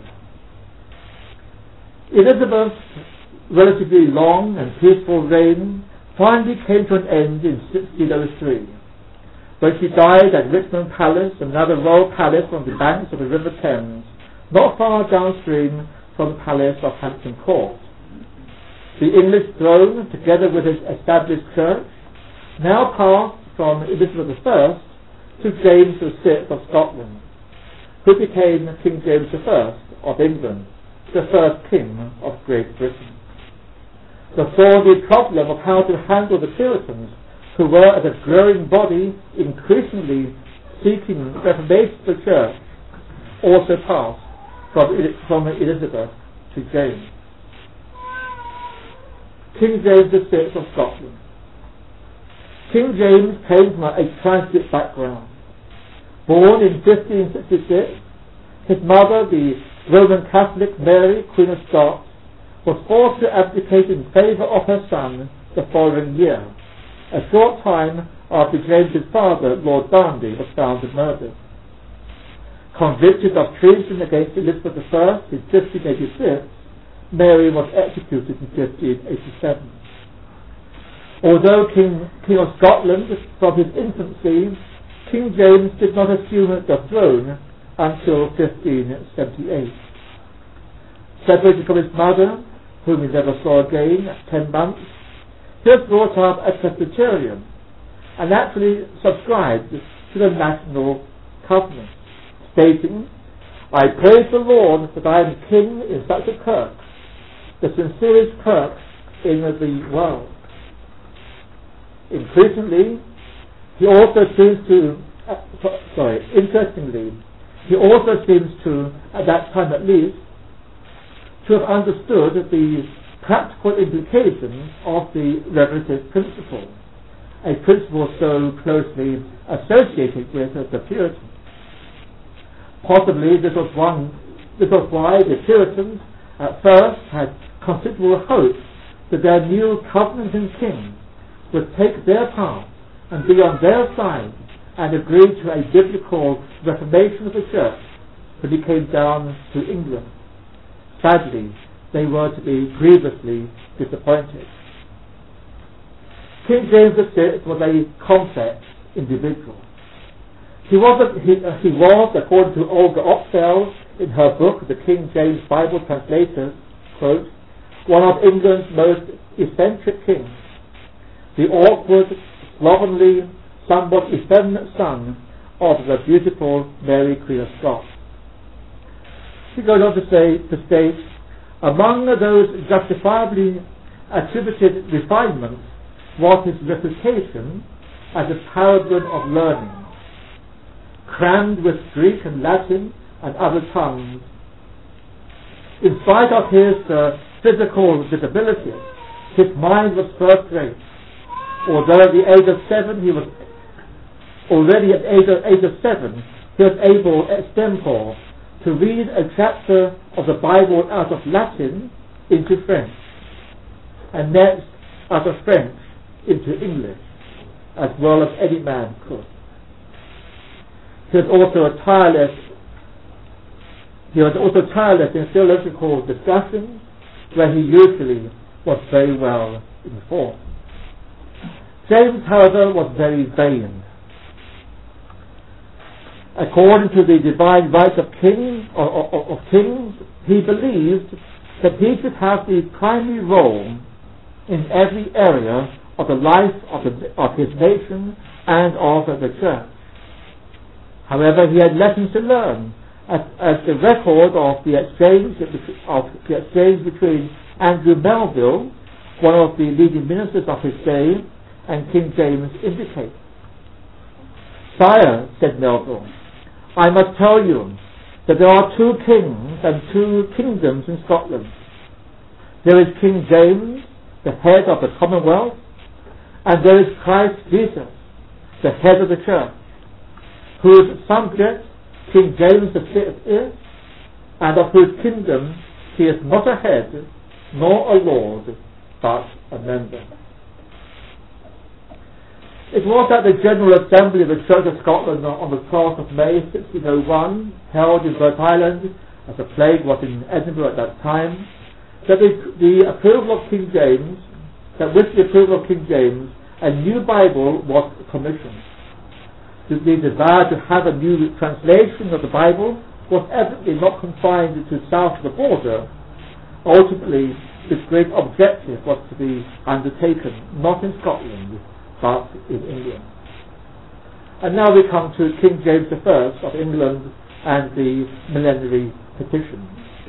Elizabeth's relatively long and peaceful reign finally came to an end in 1603, when she died at Richmond Palace, another royal palace on the banks of the River Thames, not far downstream from the palace of Hampton Court. The English throne, together with its established church, now passed from Elizabeth I to James VI of Scotland, who became King James I of England, the first king of Great Britain. The thorny problem of how to handle the Puritans, who were as a growing body increasingly seeking reformation of the church, also passed from Elizabeth to James. King James VI of Scotland. King James came from a transit background. Born in 1566, his mother, the Roman Catholic Mary, Queen of Scots, was forced to abdicate in favour of her son the following year, a short time after James's father, Lord Darnley, was found and murdered. Convicted of treason against Elizabeth I in 1586, Mary was executed in 1587. Although King of Scotland from his infancy, King James did not assume the throne until 1578. Separated from his mother, whom he never saw again at 10 months, he was brought up as Presbyterian and actually subscribed to the National Covenant, stating, "I praise the Lord that I am king in such a kirk, the sincerest kirk in the world." Interestingly, he also seems to, at that time at least, to have understood the practical implications of the revelative principle, a principle so closely associated with the Puritans. Possibly this was why the Puritans at first had considerable hope that their new covenanting king would take their part and be on their side and agree to a biblical reformation of the church when he came down to England. Sadly, they were to be grievously disappointed. King James VI was a complex individual. He was, according to Olga Opsahl in her book, The King James Bible Translators, quote, one of England's most eccentric kings, the awkward, slovenly, somewhat effeminate son of the beautiful Mary Queen of Scots. He goes on to state, among those justifiably attributed refinements was his reputation as a paragon of learning, crammed with Greek and Latin and other tongues. In spite of his physical disabilities, his mind was first rate. Although at the age of 7, he was able extempore to read a chapter of the Bible out of Latin into French, and next out of French into English, as well as any man could. He was also tireless in theological discussions, where he usually was very well informed. James, however, was very vain. According to the divine right of kings, he believed that he should have the primary role in every area of the life of his nation and of the church. However, he had lessons to learn, as the record of the exchange between Andrew Melville, one of the leading ministers of his day, and King James indicates. "Sire," said Melville, "I must tell you that there are 2 kings and 2 kingdoms in Scotland. There is King James, the head of the Commonwealth, and there is Christ Jesus, the head of the church, whose subject King James VI is, and of whose kingdom he is not a head, nor a lord, but a member." It was at the General Assembly of the Church of Scotland on the 12th of May 1601, held in Burt Island, as the plague was in Edinburgh at that time, that with the approval of King James, a new Bible was commissioned. The desire to have a new translation of the Bible was evidently not confined to south of the border. Ultimately, this great objective was to be undertaken not in Scotland, but in England. And now we come to King James I of England and the millenary petition.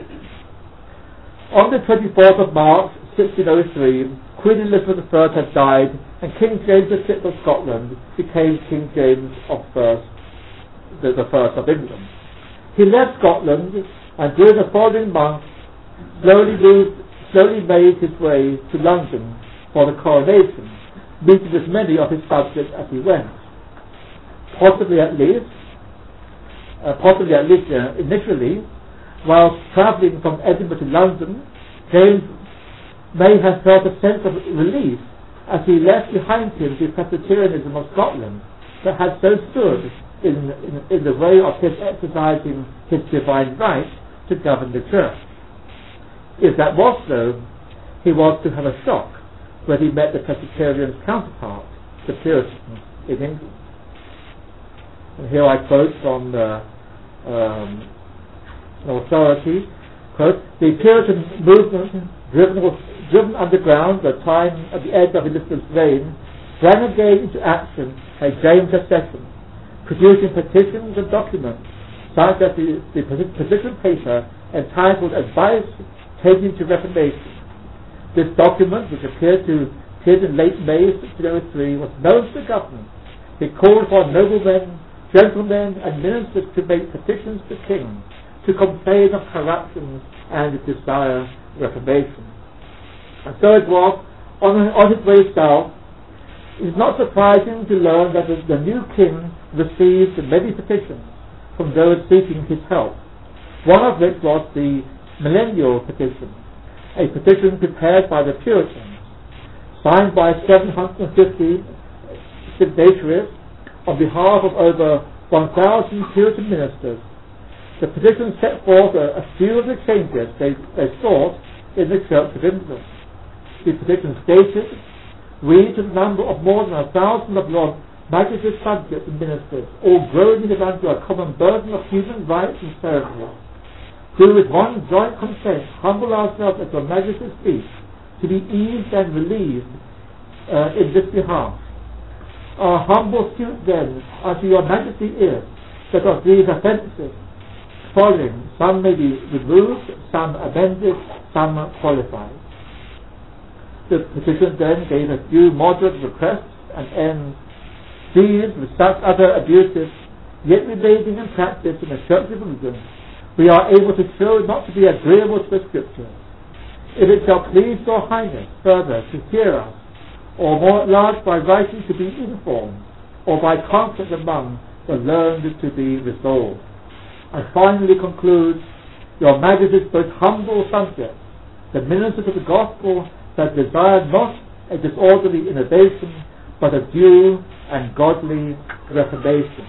On the 24th of March 1603, Queen Elizabeth I had died, and King James VI of Scotland became King James the First of England. He left Scotland, and during the following month slowly made his way to London, for the coronation, meeting as many of his subjects as he went. Possibly at least initially, while travelling from Edinburgh to London, James may have felt a sense of relief as he left behind him the Presbyterianism of Scotland that had so stood in the way of his exercising his divine right to govern the church. If that was so, he was to have a shock when he met the Presbyterian's counterpart, the Puritans in England. And here I quote from an authority, quote, "The Puritan movement, driven underground at the end of Elizabeth's reign, sprang again into action at James' accession, producing petitions and documents such as the position paper entitled Advice Taking to Reformation. This document, which appeared in late May 1603, was known to the government. It called for noblemen, gentlemen, and ministers to make petitions to kings to complain of corruptions and to desire reformation." And so it was, on his way south. It is not surprising to learn that the new king received many petitions from those seeking his help, one of which was the Millennial Petition, a petition prepared by the Puritans, signed by 750 signatories on behalf of over 1,000 Puritan ministers. The petition set forth a few of the changes they sought in the Church of England. The petition stated, "We, to the number of more than 1,000 of your Majesty's subjects and ministers, all groaning under a common burden of human rights and ceremonies, do with one joint consent humble ourselves at your Majesty's feet to be eased and relieved in this behalf. Our humble suit then unto your Majesty is that of these offences following, some may be removed, some amended, some qualified." The petition then gave a few moderate requests and ends: "These with such other abuses, yet remaining in practice in the Church of England, we are able to show not to be agreeable to the Scriptures. If it shall please your Highness further to hear us, or more at large by writing to be informed, or by conference among the learned to be resolved." And finally concludes, "Your Majesty's most humble subjects, the ministers of the Gospel, that desire not a disorderly innovation, but a due and godly reformation."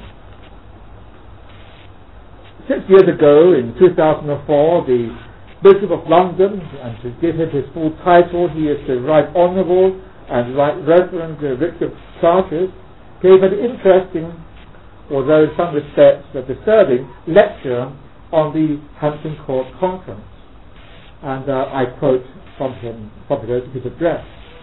6 years ago, in 2004, the Bishop of London, and to give him his full title, he is the Right Honourable and Right Reverend Richard Charters, gave an interesting, although in some respects a disturbing, lecture on the Hampton Court Conference. And I quote from his address.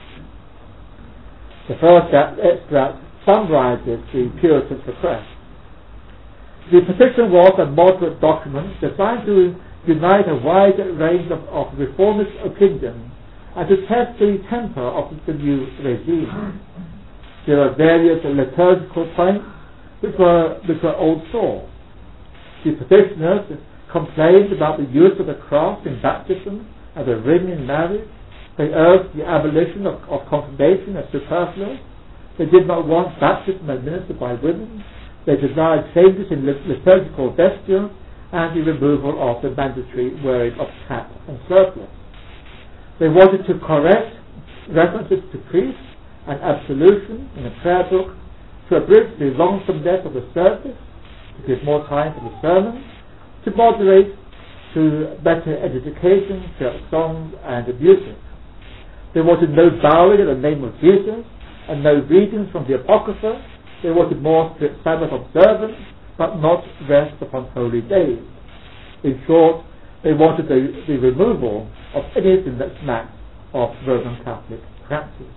The first extract summarizes the Puritans' request. The petition was a moderate document designed to unite a wide range of reformist opinions and to test the temper of the new regime. There are various liturgical points which were old sores. The petitioners complained about the use of the cross in baptism and the ring in marriage. They urged the abolition of confirmation as superfluous. They did not want baptism administered by women. They desired changes in liturgical vesture and the removal of the mandatory wearing of cap and surplice. They wanted to correct references to priests and absolution in the prayer book, to abridge the lonesomeness of the service, to give more time for the sermon, to moderate to better edification, church songs and music. They wanted no bowing in the name of Jesus and no readings from the Apocrypha. They wanted more strict Sabbath observance, but not rest upon holy days. In short, they wanted the removal of anything that smacked of Roman Catholic practice.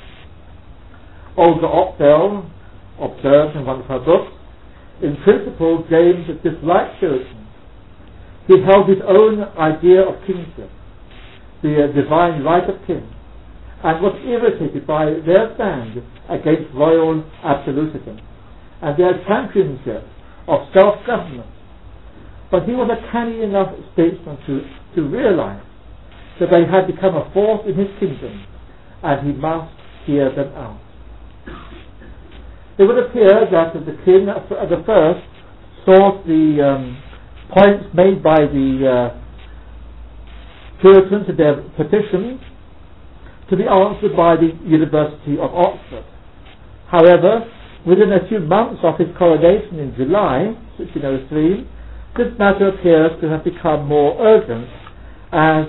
Olga Opdell observed in one of her books, in principle, James disliked Puritans. He held his own idea of kingship, the divine right of kings, and was irritated by their stand against royal absolutism and their championship of self-government. But he was a canny enough statesman to realize that they had become a force in his kingdom and he must hear them out. It would appear that the king at the first sought the points made by the Puritans in their petition to be answered by the University of Oxford. However, within a few months of his coronation in July 1603, this matter appears to have become more urgent as,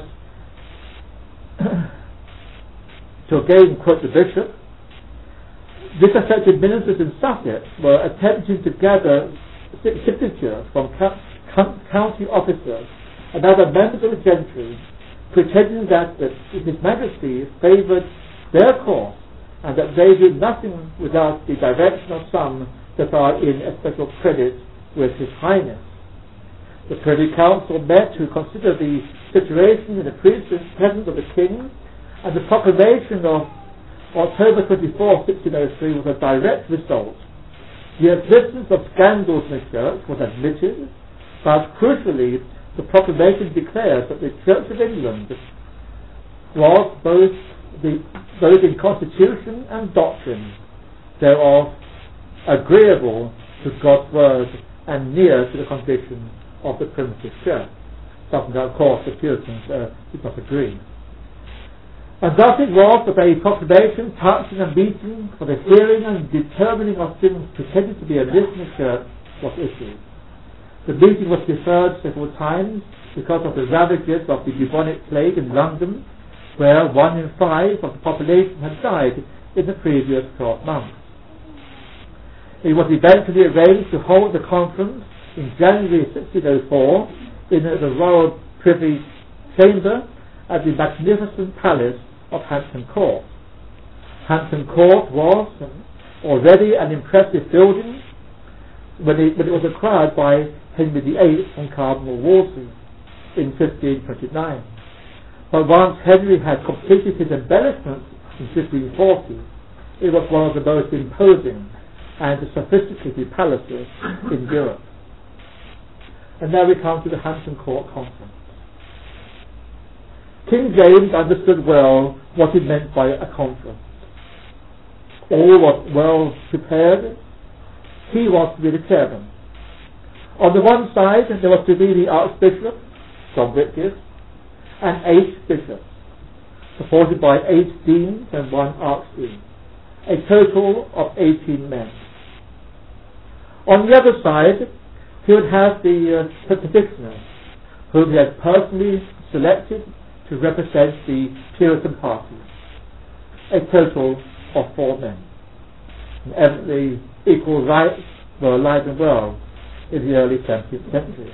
to again quote the bishop, disaffected ministers in Sussex were attempting to gather signatures from county officers and other members of the gentry, pretending that His Majesty favoured their cause and that they did nothing without the direction of some that are in especial credit with His Highness. The Privy Council met to consider the situation in the presence of the King, and the proclamation of October 24, 1603 was a direct result. The existence of scandals in the Church was admitted, but crucially, the proclamation declares that the Church of England was both in constitution and doctrine thereof agreeable to God's word and near to the condition of the primitive Church. Something that, of course, the Puritans did not agree. And thus it was that a proclamation touching a meeting for the hearing and determining of things pretended to be amiss in the Church was issued. The meeting was deferred several times because of the ravages of the bubonic plague in London, where 1 in 5 of the population had died in the previous 12 months. It was eventually arranged to hold the conference in January 1604 in the Royal Privy Chamber at the magnificent palace of Hampton Court. Hampton Court was already an impressive building when it was acquired by Henry VIII and Cardinal Wolsey in 1529. But once Henry had completed his embellishments in 1540, it was one of the most imposing and sophisticated palaces in Europe. And now we come to the Hampton Court Conference. King James understood well what it meant by a conference. All was well prepared. He was to be the chairman. On the one side, there was to be the Archbishop, John Whitgift, and 8 bishops, supported by 8 deans and 1 archdeacon, a total of 18 men. On the other side, he would have the petitioners, whom he had personally selected to represent the Puritan party, a total of 4 men. And evidently, equal rights were alive and well in the early 17th century.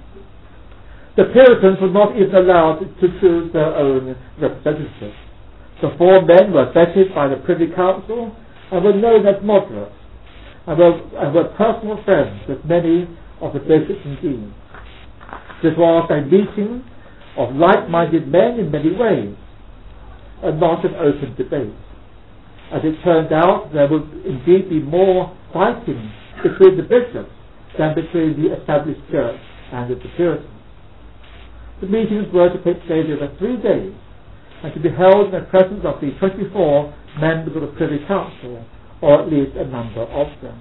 The Puritans were not even allowed to choose their own representatives. The 4 men were vetted by the Privy Council and were known as moderates, and were personal friends with many of the bishops and deans. This was a meeting of like-minded men in many ways, and not an open debate. As it turned out, there would indeed be more fighting between the bishops than between the established church and the Puritans. The meetings were to take place over 3 days, and to be held in the presence of the 24 members of the Privy Council, or at least a number of them.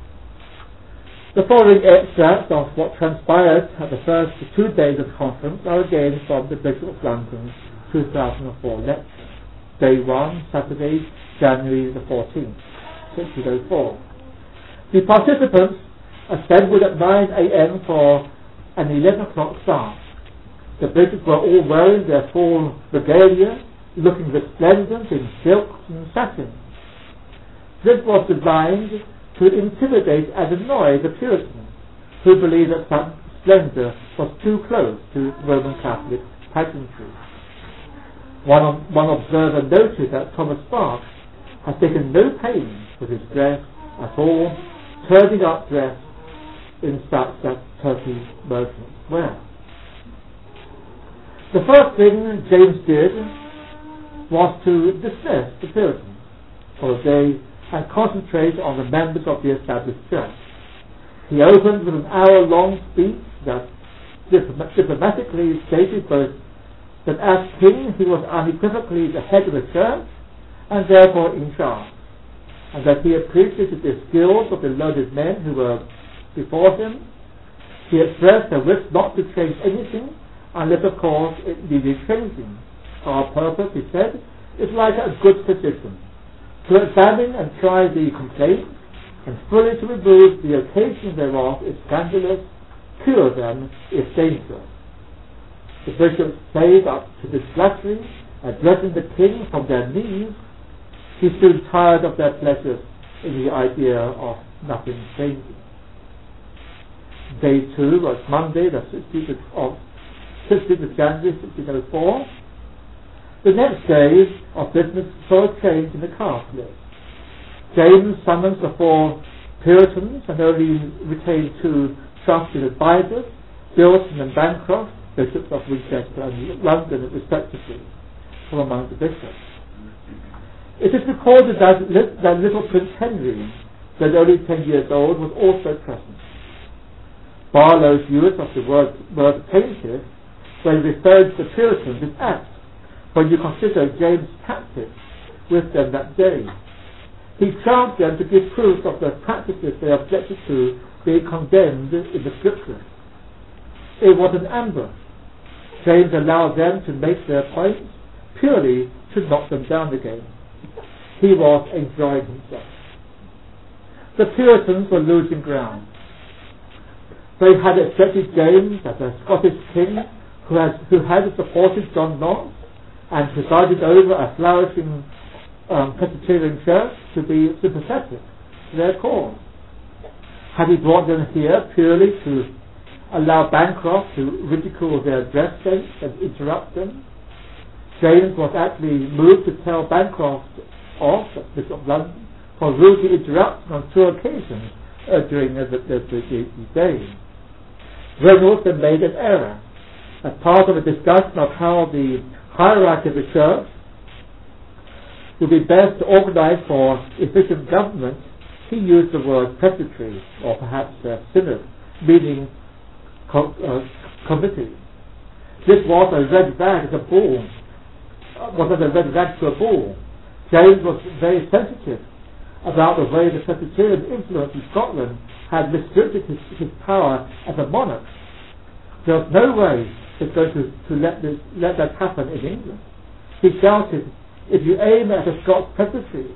The following extracts of what transpired at the first 2 days of the conference are again from the Bishop of London's 2004 lecture. Day 1, Saturday, January the 14th, 1604. The participants assembled at 9 a.m. for an 11 o'clock start. The bishops were all wearing their full regalia, looking resplendent in silks and satins. This was designed to intimidate and annoy the Puritans, who believed that such splendour was too close to Roman Catholic pageantry. One observer noted that Thomas Sparks had taken no pains with his dress at all, turning up dress in such that Turkey merchants wear. The first thing James did was to dismiss the Puritans for a day and concentrate on the members of the established church. He opened with an hour-long speech that diplomatically stated both that as king he was unequivocally the head of the church, and therefore in charge, and that he appreciated the skills of the learned men who were before him. He expressed a wish not to change anything unless, of course, it needed changing. Our purpose, he said, is like a good physician, to examine and try the complaint, and fully to remove the occasion thereof if scandalous, cure them if dangerous. The bishops say up to this flattery, addressing the king from their knees, he soon tired of their pleasures in the idea of nothing changing. Day 2 was Monday, the 16th of January 1604. The next day of business saw a change in the cast list. James summons the 4 Puritans and only retained 2 trusted advisors, Bilson and Bancroft, bishops of Winchester and London respectively, from among the bishops. It is recorded that little Prince Henry, then only 10 years old, was also present. Barlow's use of the word plaintive, when referred to the Puritans, is apt when you consider James' tactics with them that day. He charged them to give proof of the practices they objected to being condemned in the Scriptures. It was an ambush. James allowed them to make their points purely to knock them down again. He was enjoying himself. The Puritans were losing ground. They had accepted James as a Scottish king who had supported John Knox and presided over a flourishing Presbyterian church to be sympathetic to their cause. Had he brought them here purely to allow Bancroft to ridicule their dress sense and interrupt them? James was actually moved to tell Bancroft off, Bishop of London, for rudely interrupting on 2 occasions during the day. Reynolds then made an error. As part of a discussion of how the hierarchy of the church would be best organized for efficient government, he used the word presbytery, or perhaps synod, meaning committee. This was a red rag to a bull. James was very sensitive about the way the Presbyterian influence in Scotland had restricted his power as a monarch. There was no way he's going to let that happen in England. He shouted, "If you aim at a Scots presbytery,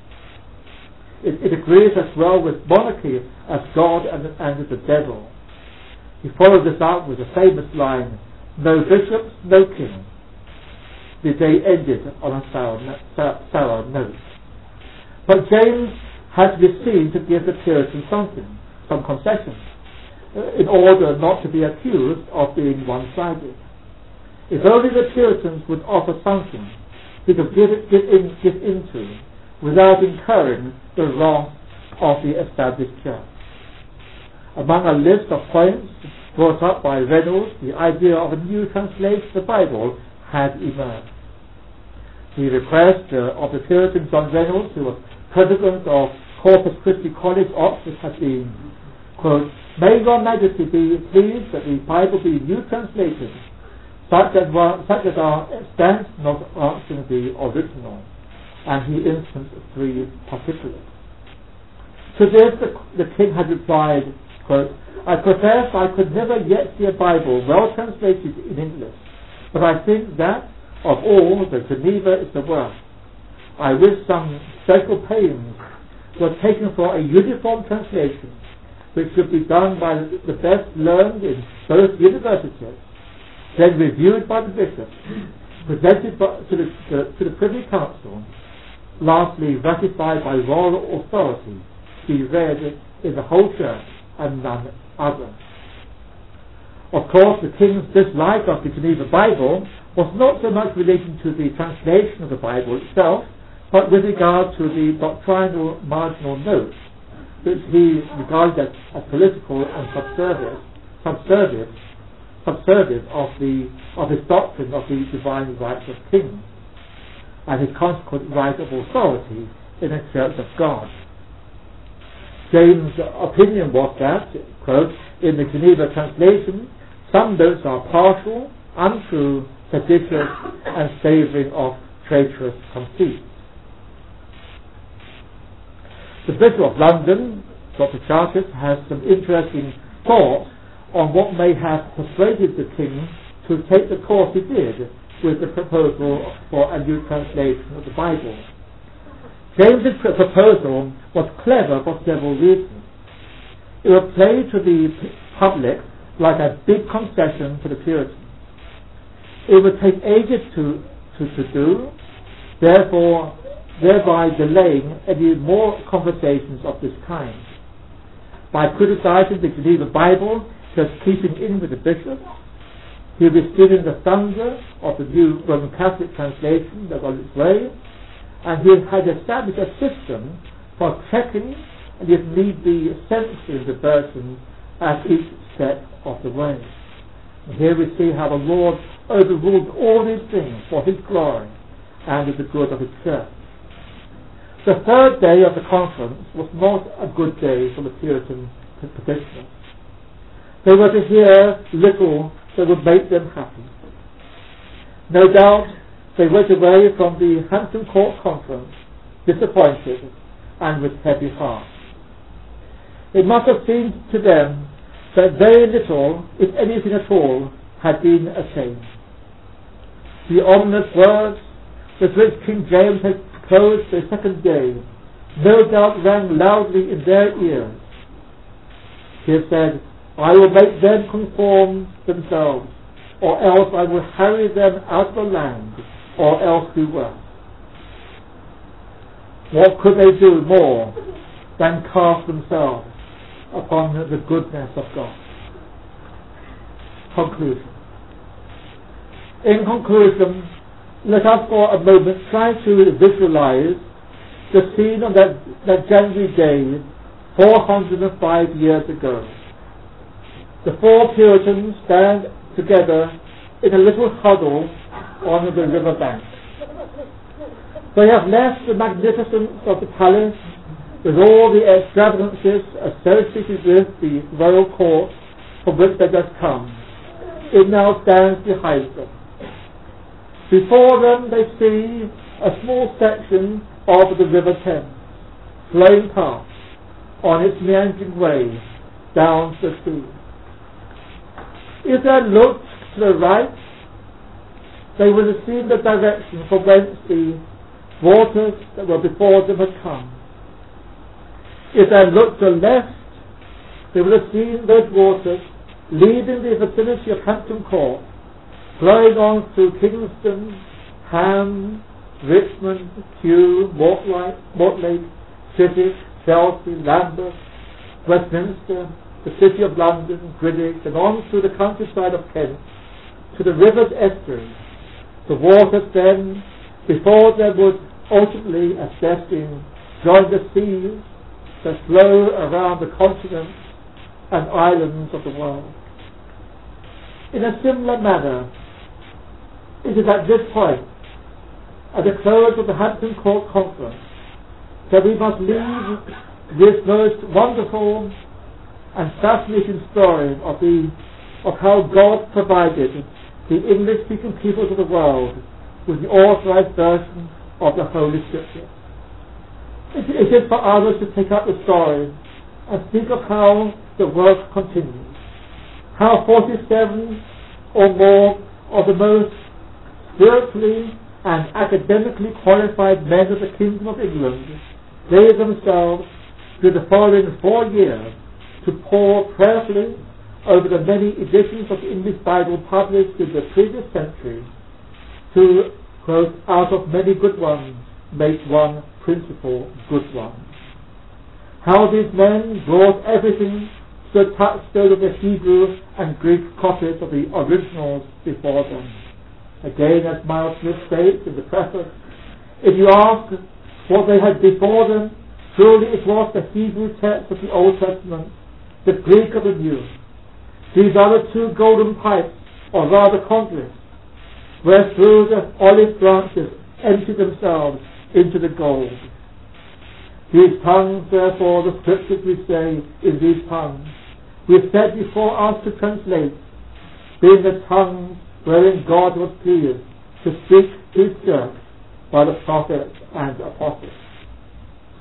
it agrees as well with monarchy as God and with the devil." He followed this up with the famous line, "No bishops, no king." The day ended on a sour note. But James had to be seen to give the Puritans some concessions, in order not to be accused of being one-sided. If only the Puritans would offer something he could give into without incurring the wrath of the established church. Among a list of points brought up by Reynolds, the idea of a new translation of the Bible had emerged. The request of the Puritan John Reynolds, who was president of Corpus Christi College, Oxford, had been, quote, "May your Majesty be pleased that the Bible be new translated, such as are extant not answering the original," and he instanced 3 particulars. To this the king had replied, quote, "I profess I could never yet see a Bible well translated in English, but I think that of all the Geneva is the worst. I wish some special pains were taken for a uniform translation, which should be done by the best learned in both universities, then reviewed by the bishops, presented to the Privy Council, lastly ratified by royal authority, be read in the whole church and none other." Of course, the king's dislike of the Geneva Bible was not so much relating to the translation of the Bible itself, but with regard to the doctrinal marginal notes, which he regarded as political and subservive of his doctrine of the divine rights of kings, and his consequent right of authority in the Church of God. James' opinion was that, quote, "in the Geneva translation, some notes are partial, untrue, seditious, and savouring of traitorous conceit." The Bishop of London, Dr. Chartist, has some interesting thoughts on what may have persuaded the king to take the course he did with the proposal for a new translation of the Bible. James's proposal was clever for several reasons. It would play to the public like a big concession to the Puritans. It would take ages to do, therefore thereby delaying any more conversations of this kind. By criticizing the Geneva Bible, just keeping in with the bishops, he was stealing the thunder of the new Roman Catholic translation that was its way, and he had established a system for checking and, if need be, censoring the versions at each step of the way. And here we see how the Lord overruled all these things for his glory and for the good of his church. The third day of the conference was not a good day for the Puritan petitioners. They were to hear little that would make them happy. No doubt they went away from the Hampton Court Conference disappointed and with heavy hearts. It must have seemed to them that very little, if anything at all, had been attained. The ominous words with which King James had closed the second day no doubt rang loudly in their ears. He had said, "I will make them conform themselves, or else I will harry them out of the land, or else do worse." What could they do more than cast themselves upon the goodness of God? Conclusion. In conclusion, let us for a moment try to visualize the scene on that January day 405 years ago. The four Puritans stand together in a little huddle on the river bank. They have left the magnificence of the palace with all the extravagances associated with the royal court from which they just come. It now stands behind them. Before them they see a small section of the River Thames flowing past on its meandering way down to the sea. If they looked to the right, they would have seen the direction from whence the waters that were before them had come. If they looked to the left, they would have seen those waters leaving the vicinity of Hampton Court, flowing on through Kingston, Ham, Richmond, Kew, Mortlake, Chiswick, Chelsea, Lambeth, Westminster, the City of London, Greenwich, and on through the countryside of Kent to the river's estuary. The waters then, before they would ultimately, as destined, join the seas that flow around the continents and islands of the world. In a similar manner, it is at this point, at the close of the Hampton Court Conference, that we must leave this most wonderful and fascinating story of how God provided the English-speaking peoples of the world with the authorized version of the Holy Scripture. It is for others to take up the story and speak of how the work continues, how 47 or more of the most spiritually and academically qualified men of the Kingdom of England gave themselves through the following 4 years to pore prayerfully over the many editions of the English Bible published in the previous century to, quote, "out of many good ones make one principal good one." How these men brought everything to the touchstone of the Hebrew and Greek copies of the originals before them. Again, as Miles Smith states in the preface, if you ask what they had before them, truly it was the Hebrew text of the Old Testament, the Greek of the New. These are the two golden pipes, or rather conduits, where through the olive branches empty themselves into the gold. These tongues, therefore, the Scriptures we say in these tongues, we set before us to translate, being the tongues wherein God was pleased to speak to his church by the prophets and apostles.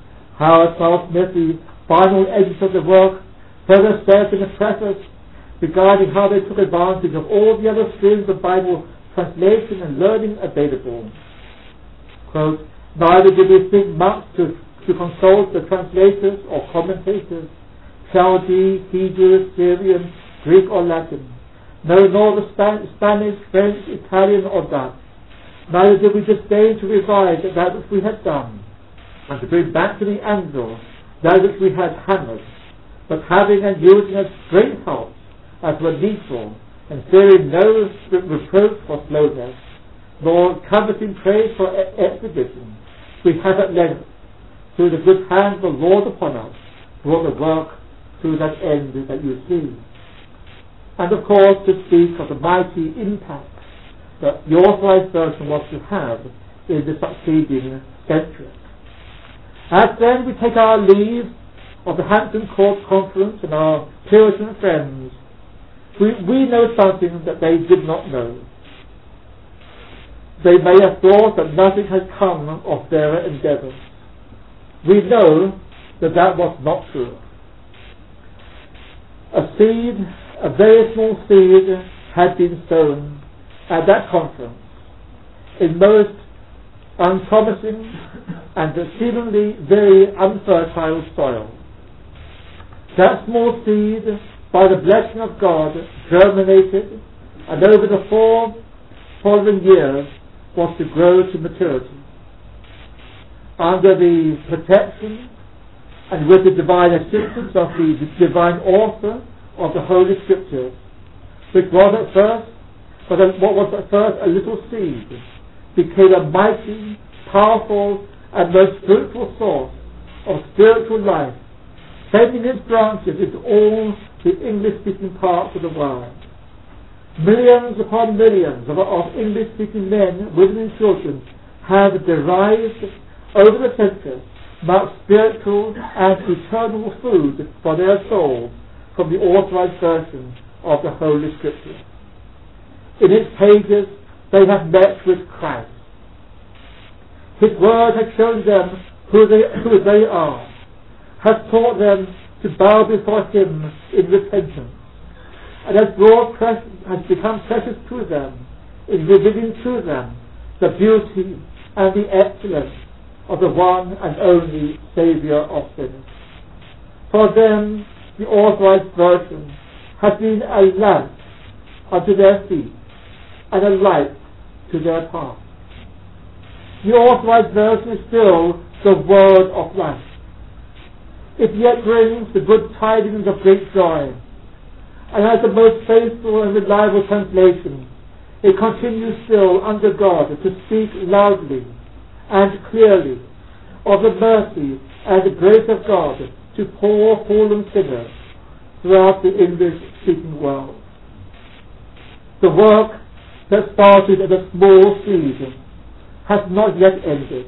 Howard Charles Smith, the final editor of the work, further says in the preface regarding how they took advantage of all the other streams of Bible translation and learning available. Quote, neither did we think much to consult the translators or commentators, Chaldee, Hebrew, Syrian, Greek or Latin, no, nor the Spanish, French, Italian or Dutch. Neither did we disdain to revise that which we had done, and to bring back to the anvil that which we had hammered, but having and using as great help as were needful, and fearing no reproach for slowness, nor coveting praise for exhibition, we have at length, through the good hand of the Lord upon us, brought the work to that end that you see. And of course, to speak of the mighty impact that the Authorized Version was to have in the succeeding century. As then we take our leave of the Hampton Court Conference and our Puritan friends, we know something that they did not know. They may have thought that nothing had come of their endeavours. We know that that was not true. A seed, a very small seed, had been sown at that conference in most unpromising and seemingly very unfertile soil. That small seed, by the blessing of God, germinated, and over the 4 following years was to grow to maturity. Under the protection and with the divine assistance of the divine author of the Holy Scriptures, which was at first, what was at first a little seed, became a mighty, powerful, and most fruitful source of spiritual life, sending its branches into all the English-speaking parts of the world. Millions upon millions of English-speaking men, women, and children have derived over the centuries much spiritual and eternal food for their souls from the Authorized Version of the Holy Scripture. In its pages they have met with Christ. His Word has shown them who they are, has taught them to bow before Him in repentance, and has become precious to them in revealing to them the beauty and the excellence of the one and only Saviour of sinners. For them, the Authorized Version has been a lamp unto their feet and a light to their path. The Authorized Version is still the word of life. It yet brings the good tidings of great joy, and as the most faithful and reliable translation, it continues still under God to speak loudly and clearly of the mercy and the grace of God to poor fallen sinners throughout the English-speaking world. The work that started as a small seed has not yet ended.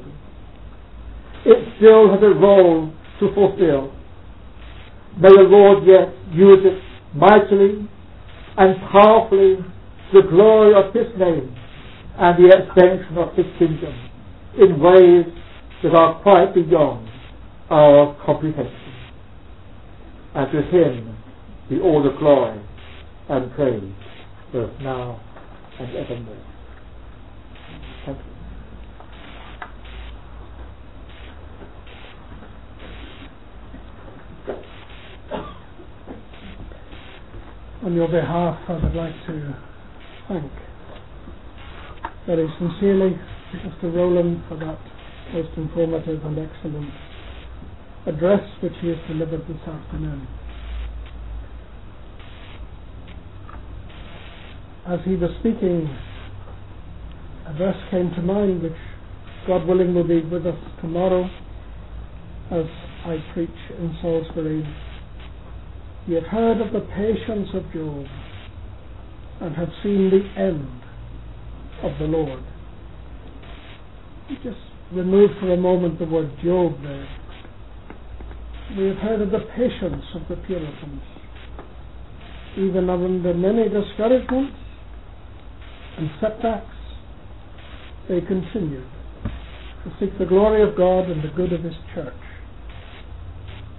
It still has a role to fulfill. May the Lord yet use it mightily and powerfully to the glory of His name and the extension of His kingdom in ways that are quite beyond our comprehension. And to Him be all the glory and praise, both now and evermore. Thank you. On your behalf, I would like to thank very sincerely Mr. Rowland for that most informative and excellent address which he has delivered this afternoon. As he was speaking, a verse came to mind which, God willing, will be with us tomorrow as I preach in Salisbury. Ye have heard of the patience of Job, and have seen the end of the Lord. You just remove for a moment the word Job there. We have heard of the patience of the Puritans. Even under many discouragements and setbacks, they continued to seek the glory of God and the good of His church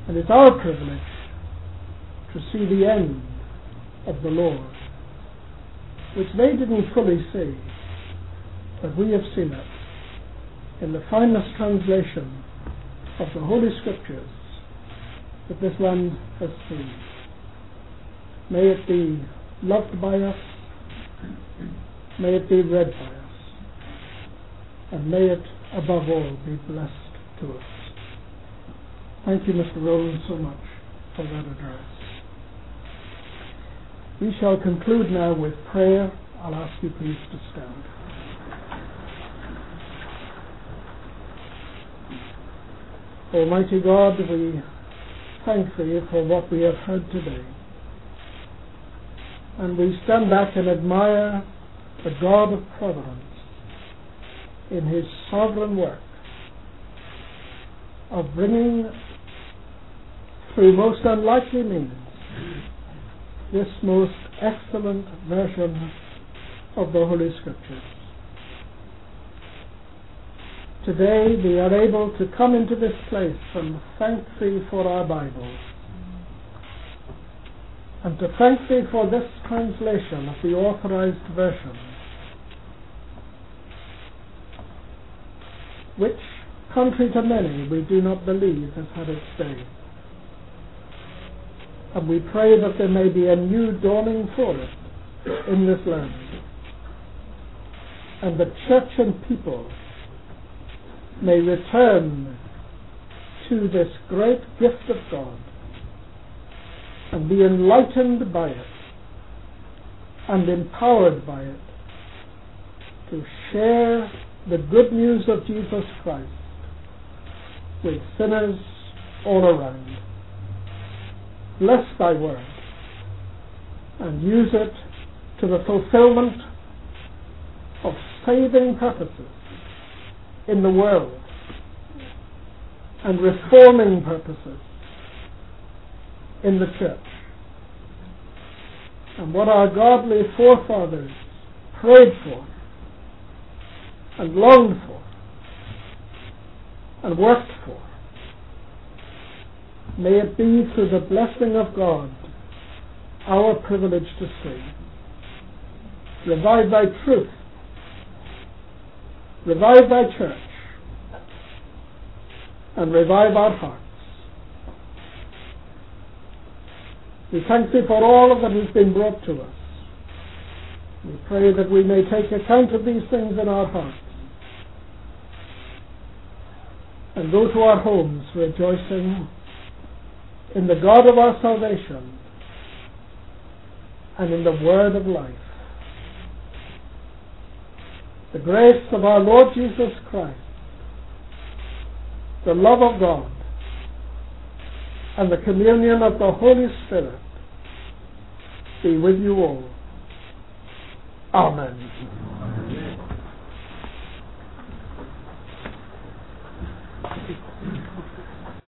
And it's our privilege to see the end of the Lord, which they didn't fully see, but we have seen it in the finest translation of the Holy Scriptures that this land has seen. May it be loved by us, may it be read by us, and may it above all be blessed to us. Thank you, Mr. Rowland, so much for that address. We shall conclude now with prayer. I'll ask you please to stand. Almighty God, we thank Thee for what we have heard today. And we stand back and admire the God of providence in His sovereign work of bringing through most unlikely means this most excellent version of the Holy Scriptures. Today we are able to come into this place and thank Thee for our Bibles, and to thank Thee for this translation of the Authorized Version, which, contrary to many, we do not believe has had its day. And we pray that there may be a new dawning for it in this land, and the church and people may return to this great gift of God and be enlightened by it and empowered by it to share the good news of Jesus Christ with sinners all around. Bless Thy word and use it to the fulfillment of saving purposes in the world and reforming purposes in the church. And what our godly forefathers prayed for and longed for and worked for, may it be through the blessing of God our privilege to see. Revive Thy truth. Revive Thy church. And revive our hearts. We thank Thee for all that has been brought to us. We pray that we may take account of these things in our hearts and go to our homes rejoicing in the God of our salvation and in the word of life. The grace of our Lord Jesus Christ, the love of God, and the communion of the Holy Spirit be with you all. Amen.